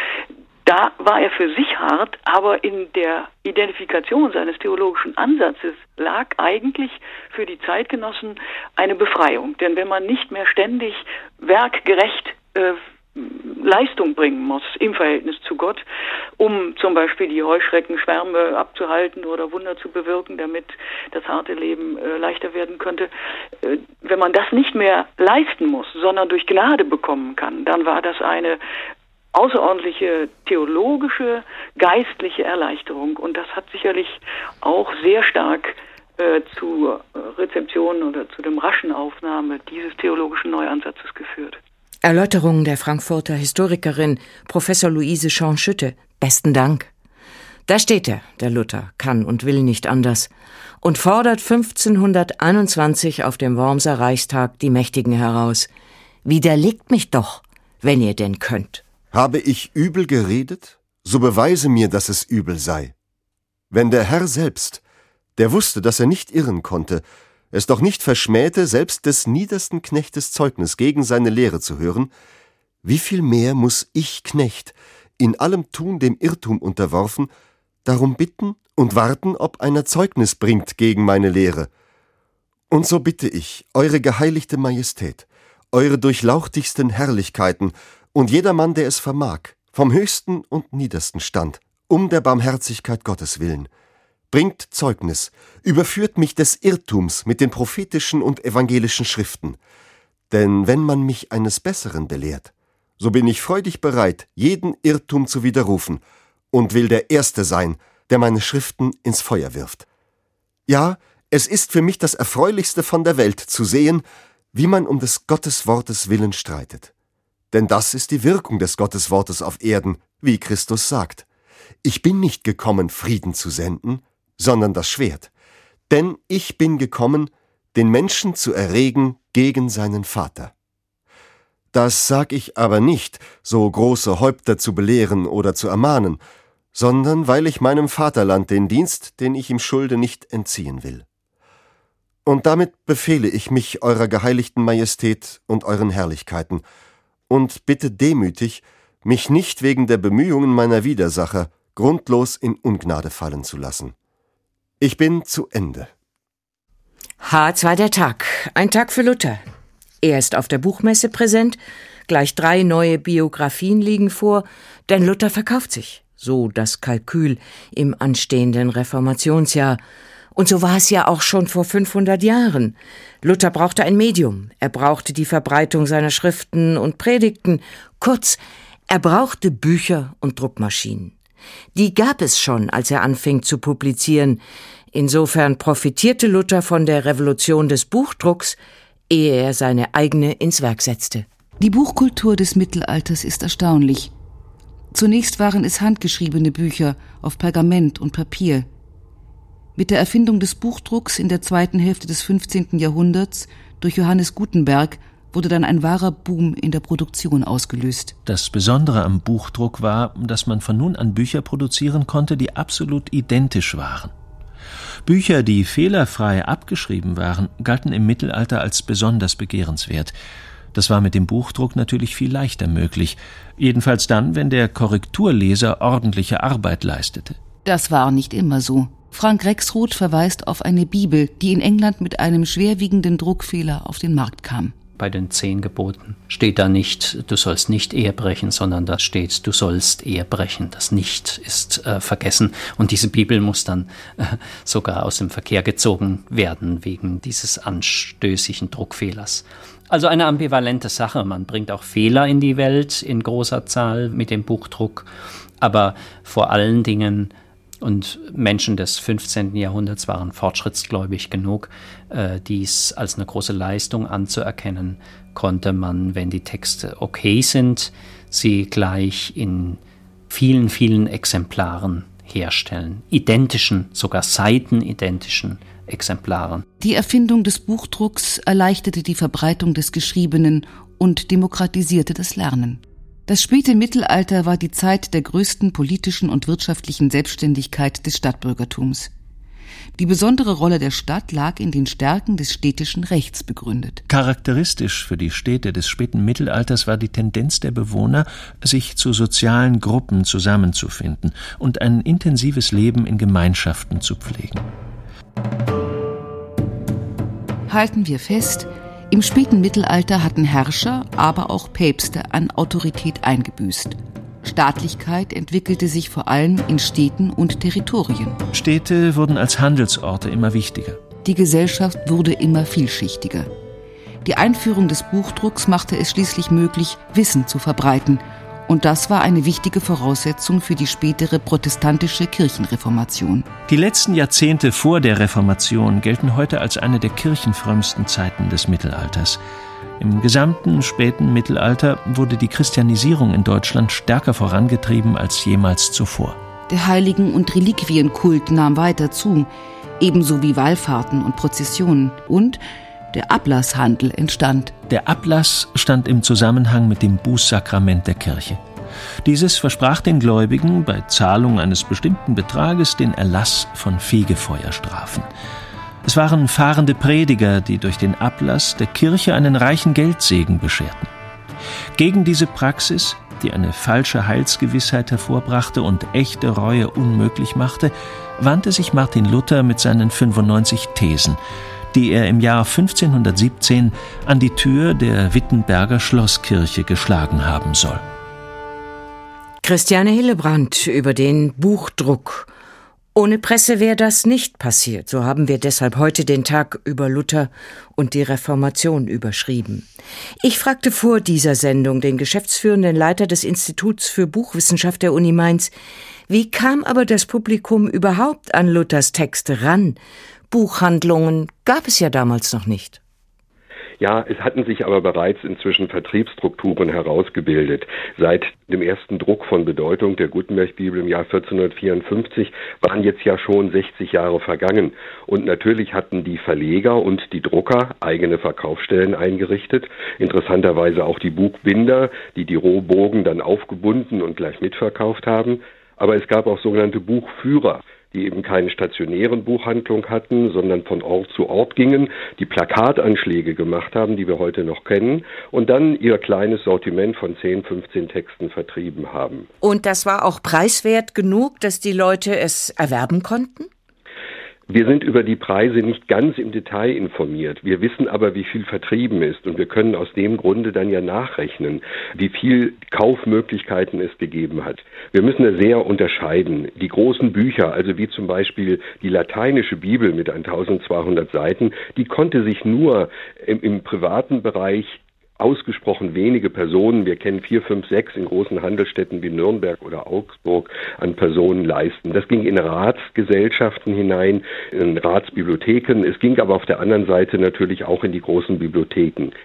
Da war er für sich hart, aber in der Identifikation seines theologischen Ansatzes lag eigentlich für die Zeitgenossen eine Befreiung. Denn wenn man nicht mehr ständig werkgerecht äh, Leistung bringen muss im Verhältnis zu Gott, um zum Beispiel die Heuschreckenschwärme abzuhalten oder Wunder zu bewirken, damit das harte Leben äh, leichter werden könnte, äh, wenn man das nicht mehr leisten muss, sondern durch Gnade bekommen kann, dann war das eine außerordentliche theologische, geistliche Erleichterung. Und das hat sicherlich auch sehr stark äh, zur Rezeption oder zu dem raschen Aufnahme dieses theologischen Neuansatzes geführt. Erläuterungen der Frankfurter Historikerin Professor Luise Schorn-Schütte. Besten Dank. Da steht er, der Luther, kann und will nicht anders, und fordert fünfzehnhunderteinundzwanzig auf dem Wormser Reichstag die Mächtigen heraus. Widerlegt mich doch, wenn ihr denn könnt. Habe ich übel geredet, so beweise mir, dass es übel sei. Wenn der Herr selbst, der wusste, dass er nicht irren konnte, es doch nicht verschmähte, selbst des niedersten Knechtes Zeugnis gegen seine Lehre zu hören, wie viel mehr muß ich, Knecht, in allem Tun dem Irrtum unterworfen, darum bitten und warten, ob einer Zeugnis bringt gegen meine Lehre. Und so bitte ich, eure geheiligte Majestät, eure durchlauchtigsten Herrlichkeiten und jedermann, der es vermag, vom höchsten und niedersten Stand, um der Barmherzigkeit Gottes willen, bringt Zeugnis, überführt mich des Irrtums mit den prophetischen und evangelischen Schriften. Denn wenn man mich eines Besseren belehrt, so bin ich freudig bereit, jeden Irrtum zu widerrufen und will der Erste sein, der meine Schriften ins Feuer wirft. Ja, es ist für mich das Erfreulichste von der Welt, zu sehen, wie man um des Gotteswortes willen streitet. Denn das ist die Wirkung des Gotteswortes auf Erden, wie Christus sagt. Ich bin nicht gekommen, Frieden zu senden, sondern das Schwert. Denn ich bin gekommen, den Menschen zu erregen gegen seinen Vater. Das sag ich aber nicht, so große Häupter zu belehren oder zu ermahnen, sondern weil ich meinem Vaterland den Dienst, den ich ihm schulde, nicht entziehen will. Und damit befehle ich mich eurer geheiligten Majestät und euren Herrlichkeiten, und bitte demütig, mich nicht wegen der Bemühungen meiner Widersacher grundlos in Ungnade fallen zu lassen. Ich bin zu Ende. H. zweiter Tag. Ein Tag für Luther. Er ist auf der Buchmesse präsent, gleich drei neue Biografien liegen vor, denn Luther verkauft sich, so das Kalkül im anstehenden Reformationsjahr. Und so war es ja auch schon vor fünfhundert Jahren. Luther brauchte ein Medium, er brauchte die Verbreitung seiner Schriften und Predigten. Kurz, er brauchte Bücher und Druckmaschinen. Die gab es schon, als er anfing zu publizieren. Insofern profitierte Luther von der Revolution des Buchdrucks, ehe er seine eigene ins Werk setzte. Die Buchkultur des Mittelalters ist erstaunlich. Zunächst waren es handgeschriebene Bücher auf Pergament und Papier. Mit der Erfindung des Buchdrucks in der zweiten Hälfte des fünfzehnten Jahrhunderts durch Johannes Gutenberg wurde dann ein wahrer Boom in der Produktion ausgelöst. Das Besondere am Buchdruck war, dass man von nun an Bücher produzieren konnte, die absolut identisch waren. Bücher, die fehlerfrei abgeschrieben waren, galten im Mittelalter als besonders begehrenswert. Das war mit dem Buchdruck natürlich viel leichter möglich, jedenfalls dann, wenn der Korrekturleser ordentliche Arbeit leistete. Das war nicht immer so. Frank Rexroth verweist auf eine Bibel, die in England mit einem schwerwiegenden Druckfehler auf den Markt kam. Bei den zehn Geboten steht da nicht, du sollst nicht Ehe brechen, sondern da steht, du sollst Ehe brechen. Das Nicht ist äh, vergessen. Und diese Bibel muss dann äh, sogar aus dem Verkehr gezogen werden, wegen dieses anstößigen Druckfehlers. Also eine ambivalente Sache. Man bringt auch Fehler in die Welt in großer Zahl mit dem Buchdruck. Aber vor allen Dingen, und Menschen des fünfzehnten Jahrhunderts waren fortschrittsgläubig genug, äh, dies als eine große Leistung anzuerkennen, konnte man, wenn die Texte okay sind, sie gleich in vielen, vielen Exemplaren herstellen. Identischen, sogar seitenidentischen Exemplaren. Die Erfindung des Buchdrucks erleichterte die Verbreitung des Geschriebenen und demokratisierte das Lernen. Das späte Mittelalter war die Zeit der größten politischen und wirtschaftlichen Selbstständigkeit des Stadtbürgertums. Die besondere Rolle der Stadt lag in den Stärken des städtischen Rechts begründet. Charakteristisch für die Städte des späten Mittelalters war die Tendenz der Bewohner, sich zu sozialen Gruppen zusammenzufinden und ein intensives Leben in Gemeinschaften zu pflegen. Halten wir fest, im späten Mittelalter hatten Herrscher, aber auch Päpste an Autorität eingebüßt. Staatlichkeit entwickelte sich vor allem in Städten und Territorien. Städte wurden als Handelsorte immer wichtiger. Die Gesellschaft wurde immer vielschichtiger. Die Einführung des Buchdrucks machte es schließlich möglich, Wissen zu verbreiten. Und das war eine wichtige Voraussetzung für die spätere protestantische Kirchenreformation. Die letzten Jahrzehnte vor der Reformation gelten heute als eine der kirchenfrömmsten Zeiten des Mittelalters. Im gesamten späten Mittelalter wurde die Christianisierung in Deutschland stärker vorangetrieben als jemals zuvor. Der Heiligen- und Reliquienkult nahm weiter zu, ebenso wie Wallfahrten und Prozessionen. Und der Ablasshandel entstand. Der Ablass stand im Zusammenhang mit dem Bußsakrament der Kirche. Dieses versprach den Gläubigen bei Zahlung eines bestimmten Betrages den Erlass von Fegefeuerstrafen. Es waren fahrende Prediger, die durch den Ablass der Kirche einen reichen Geldsegen bescherten. Gegen diese Praxis, die eine falsche Heilsgewissheit hervorbrachte und echte Reue unmöglich machte, wandte sich Martin Luther mit seinen fünfundneunzig Thesen, die er im Jahr fünfzehnhundertsiebzehn an die Tür der Wittenberger Schlosskirche geschlagen haben soll. Christiane Hillebrand über den Buchdruck. Ohne Presse wäre das nicht passiert. So haben wir deshalb heute den Tag über Luther und die Reformation überschrieben. Ich fragte vor dieser Sendung den geschäftsführenden Leiter des Instituts für Buchwissenschaft der Uni Mainz, wie kam aber das Publikum überhaupt an Luthers Texte ran? Buchhandlungen gab es ja damals noch nicht. Ja, es hatten sich aber bereits inzwischen Vertriebsstrukturen herausgebildet. Seit dem ersten Druck von Bedeutung der Gutenberg-Bibel im Jahr vierzehnhundertvierundfünfzig waren jetzt ja schon sechzig Jahre vergangen. Und natürlich hatten die Verleger und die Drucker eigene Verkaufsstellen eingerichtet. Interessanterweise auch die Buchbinder, die die Rohbogen dann aufgebunden und gleich mitverkauft haben. Aber es gab auch sogenannte Buchführer, die eben keine stationären Buchhandlungen hatten, sondern von Ort zu Ort gingen, die Plakatanschläge gemacht haben, die wir heute noch kennen, und dann ihr kleines Sortiment von zehn, fünfzehn Texten vertrieben haben. Und das war auch preiswert genug, dass die Leute es erwerben konnten? Wir sind über die Preise nicht ganz im Detail informiert. Wir wissen aber, wie viel vertrieben ist. Und wir können aus dem Grunde dann ja nachrechnen, wie viel Kaufmöglichkeiten es gegeben hat. Wir müssen da sehr unterscheiden. Die großen Bücher, also wie zum Beispiel die lateinische Bibel mit eintausendzweihundert Seiten, die konnte sich nur im, im privaten Bereich ausgesprochen wenige Personen, wir kennen vier, fünf, sechs in großen Handelsstädten wie Nürnberg oder Augsburg, an Personen leisten. Das ging in Ratsgesellschaften hinein, in Ratsbibliotheken. Es ging aber auf der anderen Seite natürlich auch in die großen Bibliotheken.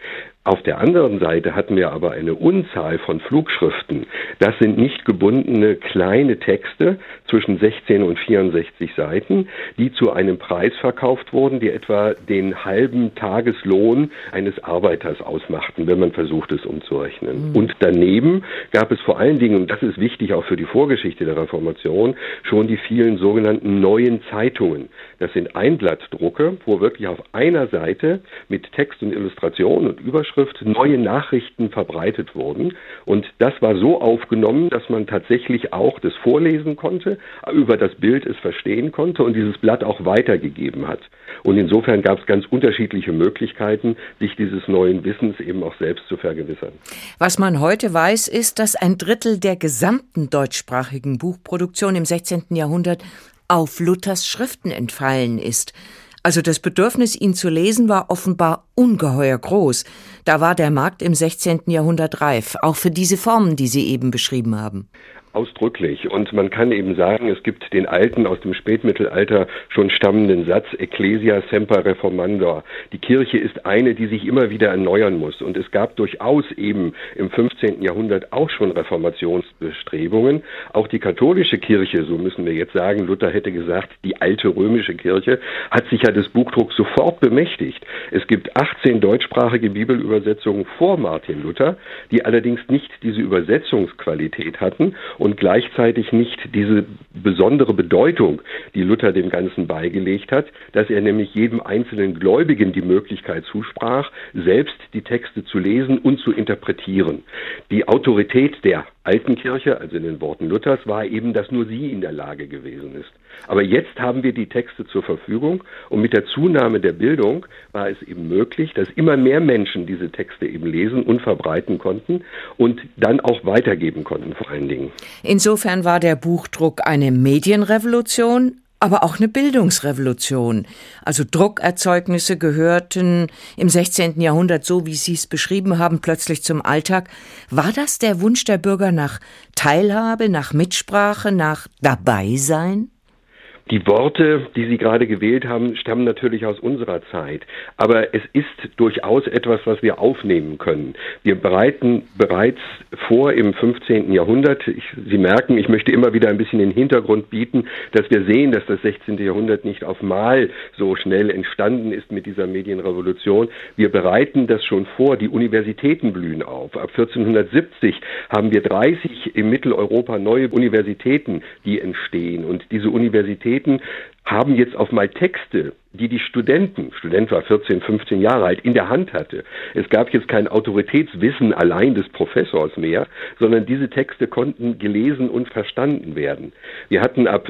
Auf der anderen Seite hatten wir aber eine Unzahl von Flugschriften. Das sind nicht gebundene kleine Texte zwischen sechzehn und vierundsechzig Seiten, die zu einem Preis verkauft wurden, die etwa den halben Tageslohn eines Arbeiters ausmachten, wenn man versucht, es umzurechnen. Mhm. Und daneben gab es vor allen Dingen, und das ist wichtig auch für die Vorgeschichte der Reformation, schon die vielen sogenannten neuen Zeitungen. Das sind Einblattdrucke, wo wirklich auf einer Seite mit Text und Illustration und Überschrift neue Nachrichten verbreitet wurden. Und das war so aufgenommen, dass man tatsächlich auch das vorlesen konnte, über das Bild es verstehen konnte und dieses Blatt auch weitergegeben hat. Und insofern gab es ganz unterschiedliche Möglichkeiten, sich dieses neuen Wissens eben auch selbst zu vergewissern. Was man heute weiß, ist, dass ein Drittel der gesamten deutschsprachigen Buchproduktion im sechzehnten Jahrhundert auf Luthers Schriften entfallen ist. Also das Bedürfnis, ihn zu lesen, war offenbar ungeheuer groß. Da war der Markt im sechzehnten Jahrhundert reif, auch für diese Formen, die Sie eben beschrieben haben. Ausdrücklich. Und man kann eben sagen, es gibt den alten, aus dem Spätmittelalter schon stammenden Satz, Ecclesia semper reformandor. Die Kirche ist eine, die sich immer wieder erneuern muss. Und es gab durchaus eben im fünfzehnten Jahrhundert auch schon Reformationsbestrebungen. Auch die katholische Kirche, so müssen wir jetzt sagen, Luther hätte gesagt, die alte römische Kirche, hat sich ja des Buchdrucks sofort bemächtigt. Es gibt achtzehn deutschsprachige Bibelübersetzungen vor Martin Luther, die allerdings nicht diese Übersetzungsqualität hatten und gleichzeitig nicht diese besondere Bedeutung, die Luther dem Ganzen beigelegt hat, dass er nämlich jedem einzelnen Gläubigen die Möglichkeit zusprach, selbst die Texte zu lesen und zu interpretieren. Die Autorität der alten Kirche, also in den Worten Luthers, war eben, dass nur sie in der Lage gewesen ist. Aber jetzt haben wir die Texte zur Verfügung und mit der Zunahme der Bildung war es eben möglich, dass immer mehr Menschen diese Texte eben lesen und verbreiten konnten und dann auch weitergeben konnten vor allen Dingen. Insofern war der Buchdruck eine Medienrevolution, aber auch eine Bildungsrevolution. Also Druckerzeugnisse gehörten im sechzehnten Jahrhundert, so wie Sie es beschrieben haben, plötzlich zum Alltag. War das der Wunsch der Bürger nach Teilhabe, nach Mitsprache, nach Dabeisein? Die Worte, die Sie gerade gewählt haben, stammen natürlich aus unserer Zeit. Aber es ist durchaus etwas, was wir aufnehmen können. Wir bereiten bereits vor im fünfzehnten Jahrhundert. Ich, Sie merken, ich möchte immer wieder ein bisschen den Hintergrund bieten, dass wir sehen, dass das sechzehnte Jahrhundert nicht auf Mal so schnell entstanden ist mit dieser Medienrevolution. Wir bereiten das schon vor. Die Universitäten blühen auf. Ab vierzehnhundertsiebzig haben wir dreißig in Mitteleuropa neue Universitäten, die entstehen. Und diese Universitäten haben jetzt auf mal Texte, die die Studenten, Student war vierzehn, fünfzehn Jahre alt, in der Hand hatte. Es gab jetzt kein Autoritätswissen allein des Professors mehr, sondern diese Texte konnten gelesen und verstanden werden. Wir hatten ab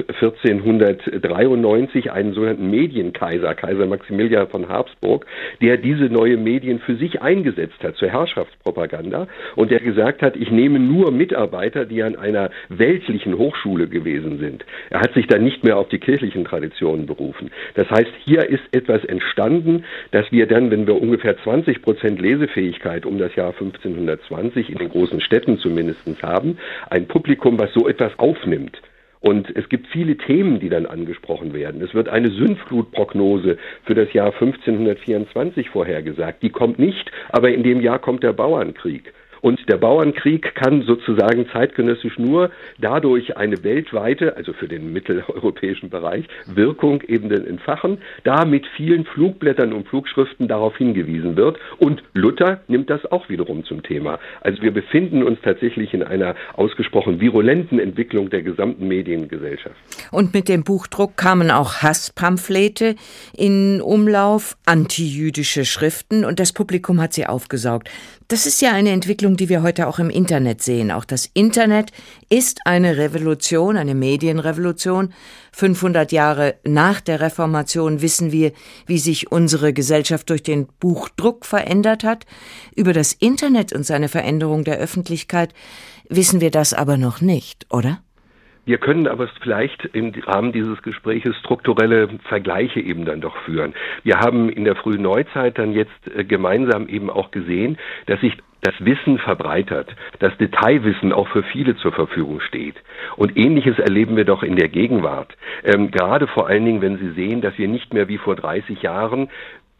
vierzehnhundertdreiundneunzig einen sogenannten Medienkaiser, Kaiser Maximilian von Habsburg, der diese neue Medien für sich eingesetzt hat zur Herrschaftspropaganda und der gesagt hat, ich nehme nur Mitarbeiter, die an einer weltlichen Hochschule gewesen sind. Er hat sich dann nicht mehr auf die kirchlichen Traditionen berufen. Das heißt, hier ist etwas entstanden, dass wir dann, wenn wir ungefähr zwanzig Prozent Lesefähigkeit um das Jahr fünfzehnhundertzwanzig in den großen Städten zumindest haben, ein Publikum, was so etwas aufnimmt. Und es gibt viele Themen, die dann angesprochen werden. Es wird eine Sündflutprognose für das Jahr fünfzehnhundertvierundzwanzig vorhergesagt. Die kommt nicht, aber in dem Jahr kommt der Bauernkrieg. Und der Bauernkrieg kann sozusagen zeitgenössisch nur dadurch eine weltweite, also für den mitteleuropäischen Bereich, Wirkung eben entfachen, da mit vielen Flugblättern und Flugschriften darauf hingewiesen wird. Und Luther nimmt das auch wiederum zum Thema. Also wir befinden uns tatsächlich in einer ausgesprochen virulenten Entwicklung der gesamten Mediengesellschaft. Und mit dem Buchdruck kamen auch Hasspamphlete in Umlauf, antijüdische Schriften und das Publikum hat sie aufgesaugt. Das ist ja eine Entwicklung, die wir heute auch im Internet sehen. Auch das Internet ist eine Revolution, eine Medienrevolution. fünfhundert Jahre nach der Reformation wissen wir, wie sich unsere Gesellschaft durch den Buchdruck verändert hat. Über das Internet und seine Veränderung der Öffentlichkeit wissen wir das aber noch nicht, oder? Wir können aber vielleicht im Rahmen dieses Gespräches strukturelle Vergleiche eben dann doch führen. Wir haben in der frühen Neuzeit dann jetzt gemeinsam eben auch gesehen, dass sich das Wissen verbreitert, das Detailwissen auch für viele zur Verfügung steht. Und Ähnliches erleben wir doch in der Gegenwart. Ähm, gerade vor allen Dingen, wenn Sie sehen, dass wir nicht mehr wie vor dreißig Jahren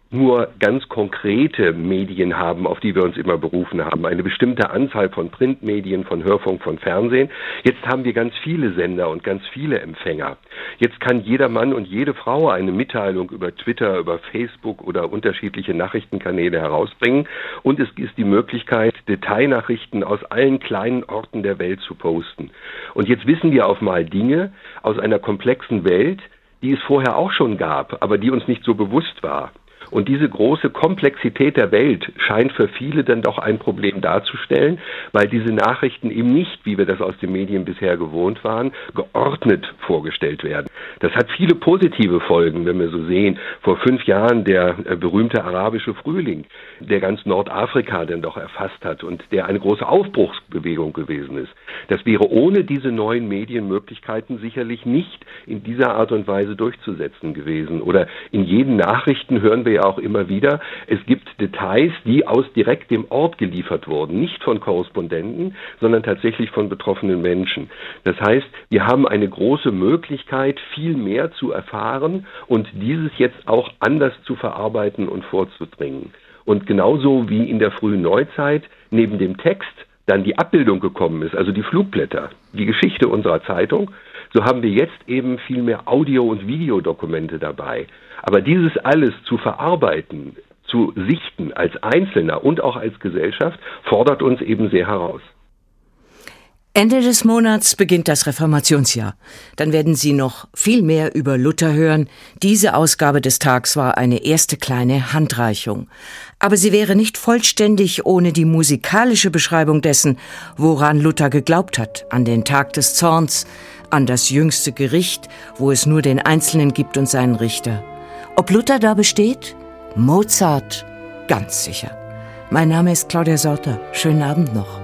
nur ganz konkrete Medien haben, auf die wir uns immer berufen haben. Eine bestimmte Anzahl von Printmedien, von Hörfunk, von Fernsehen. Jetzt haben wir ganz viele Sender und ganz viele Empfänger. Jetzt kann jeder Mann und jede Frau eine Mitteilung über Twitter, über Facebook oder unterschiedliche Nachrichtenkanäle herausbringen. Und es ist die Möglichkeit, Detailnachrichten aus allen kleinen Orten der Welt zu posten. Und jetzt wissen wir auf mal Dinge aus einer komplexen Welt, die es vorher auch schon gab, aber die uns nicht so bewusst war. Und diese große Komplexität der Welt scheint für viele dann doch ein Problem darzustellen, weil diese Nachrichten eben nicht, wie wir das aus den Medien bisher gewohnt waren, geordnet vorgestellt werden. Das hat viele positive Folgen, wenn wir so sehen. Vor fünf Jahren der äh, berühmte arabische Frühling, der ganz Nordafrika dann doch erfasst hat und der eine große Aufbruchsbewegung gewesen ist. Das wäre ohne diese neuen Medienmöglichkeiten sicherlich nicht in dieser Art und Weise durchzusetzen gewesen. Oder in jeden Nachrichten hören wir ja auch immer wieder, es gibt Details, die aus direkt dem Ort geliefert wurden, nicht von Korrespondenten, sondern tatsächlich von betroffenen Menschen. Das heißt, wir haben eine große Möglichkeit, viel mehr zu erfahren und dieses jetzt auch anders zu verarbeiten und vorzubringen. Und genauso wie in der frühen Neuzeit neben dem Text dann die Abbildung gekommen ist, also die Flugblätter, die Geschichte unserer Zeitung, so haben wir jetzt eben viel mehr Audio- und Videodokumente dabei. Aber dieses alles zu verarbeiten, zu sichten als Einzelner und auch als Gesellschaft, fordert uns eben sehr heraus. Ende des Monats beginnt das Reformationsjahr. Dann werden Sie noch viel mehr über Luther hören. Diese Ausgabe des Tags war eine erste kleine Handreichung. Aber sie wäre nicht vollständig ohne die musikalische Beschreibung dessen, woran Luther geglaubt hat. An den Tag des Zorns, an das jüngste Gericht, wo es nur den Einzelnen gibt und seinen Richter. Ob Luther da besteht? Mozart, ganz sicher. Mein Name ist Claudia Sauter. Schönen Abend noch.